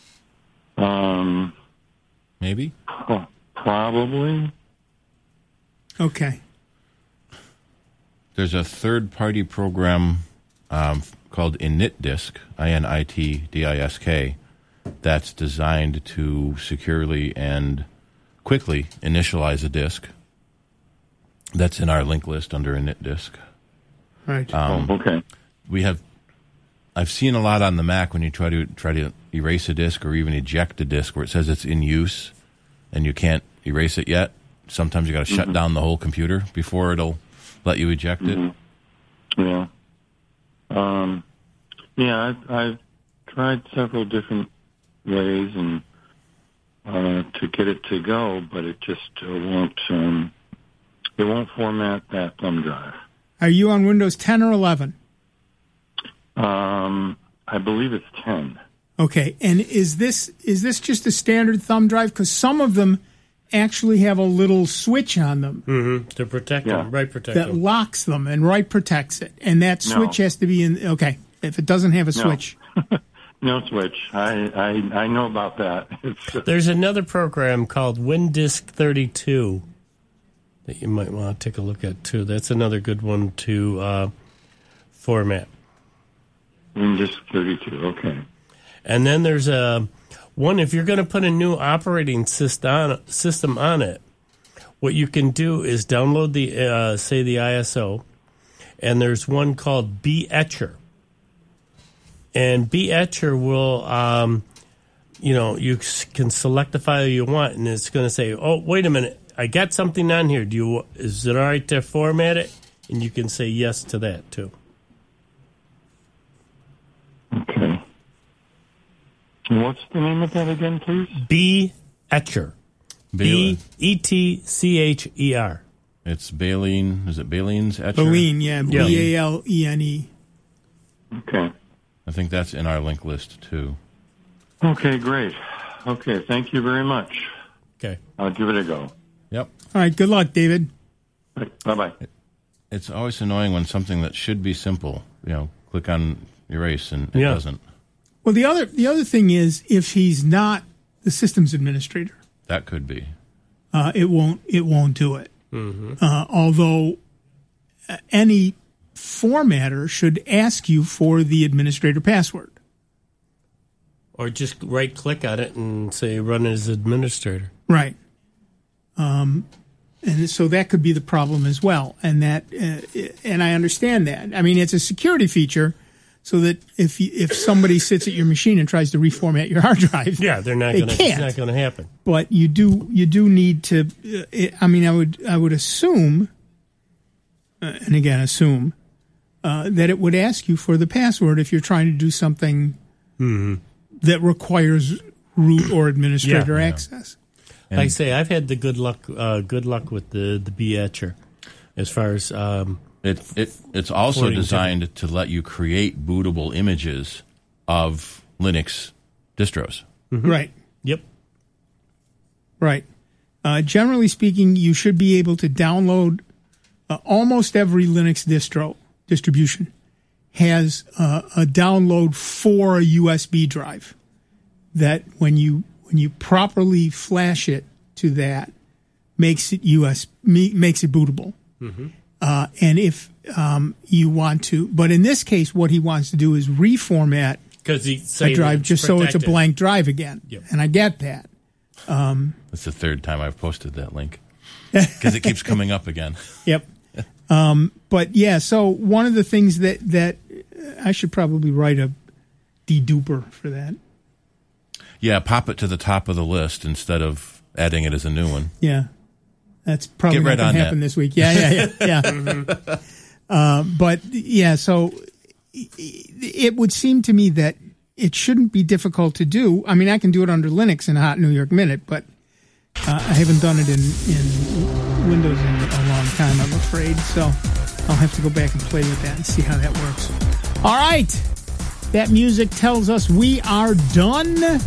Maybe? Probably. Okay. There's a third-party program called InitDisk, INITDISK, that's designed to securely and quickly initialize a disk. That's in our link list under InitDisk. Right. Okay. I've seen a lot on the Mac when you try to erase a disk or even eject a disk where it says it's in use and you can't erase it yet. Sometimes you got to shut down the whole computer before it'll let you eject it. Yeah. I've tried several different ways, and to get it to go, but it just won't. It won't format that thumb drive. Are you on Windows 10 or 11? I believe it's 10. Okay, and is this just a standard thumb drive? Because some of them actually have a little switch on them to protect them, right? Protect that them. locks them, and right protects it, and that switch has to be in. Okay, if it doesn't have a switch, no switch. I know about that. There's another program called WinDisk 32 that you might want to take a look at too. That's another good one to format. WinDisk 32. Okay. And then there's one, if you're going to put a new operating system on it, what you can do is download the ISO, and there's one called BEtcher. And BEtcher will, you can select the file you want, and it's going to say, oh, wait a minute, I got something on here. Is it all right to format it? And you can say yes to that, too. Okay. And what's the name of that again, please? BEtcher. BEtcher. It's Baleen. Is it Baleen's Etcher? Baleen, yeah. BALENE. Okay. I think that's in our link list, too. Okay, great. Okay, thank you very much. Okay. I'll give it a go. Yep. All right, good luck, David. Bye-bye. It's always annoying when something that should be simple, click on erase and it doesn't. Well, the other thing is, if he's not the systems administrator, that could be. It won't do it. Mm-hmm. Although any formatter should ask you for the administrator password, or just right click on it and say run as administrator. Right. And so that could be the problem as well. And and I understand that. I mean, it's a security feature. So that if somebody sits at your machine and tries to reformat your hard drive, it's not going to happen. But you do need to. I would assume, and again assume, that it would ask you for the password if you're trying to do something that requires root or administrator access. And like I say, I've had the good luck with the BEtcher, as far as. It's also designed to let you create bootable images of Linux distros. Mm-hmm. Right. Yep. Right. Generally speaking, you should be able to download almost every Linux distribution has a download for a USB drive that when you properly flash it to that makes it bootable. Mm-hmm. And if you want to, but in this case, what he wants to do is reformat a drive just so it's a blank drive again. Yep. And I get that. That's the third time I've posted that link because it keeps coming up again. Yep. But yeah, so one of the things that I should probably write a deduper for that. Yeah, pop it to the top of the list instead of adding it as a new one. Yeah. That's probably not going to happen this week. Yeah. But yeah, so it would seem to me that it shouldn't be difficult to do. I mean, I can do it under Linux in a hot New York minute, but I haven't done it in Windows in a long time, I'm afraid. So I'll have to go back and play with that and see how that works. All right. That music tells us we are done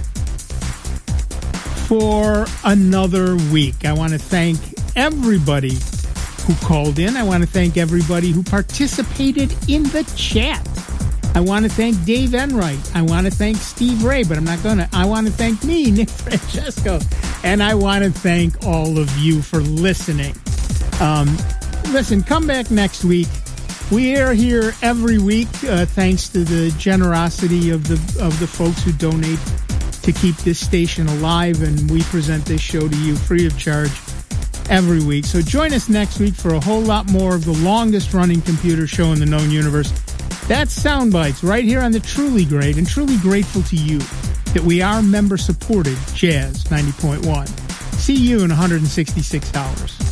for another week. I want to thank everybody who called in. I want to thank everybody who participated in the chat. I want to thank Dave Enright. I want to thank Steve Ray, but I'm not going to. I want to thank me, Nick Francesco. And I want to thank all of you for listening. Listen, come back next week. We are here every week thanks to the generosity of the folks who donate to keep this station alive, and we present this show to you free of charge every week. So join us next week for a whole lot more of the longest running computer show in the known universe. That's Soundbites right here on the Truly Great, and truly grateful to you that we are member supported Jazz 90.1. See you in 166 hours.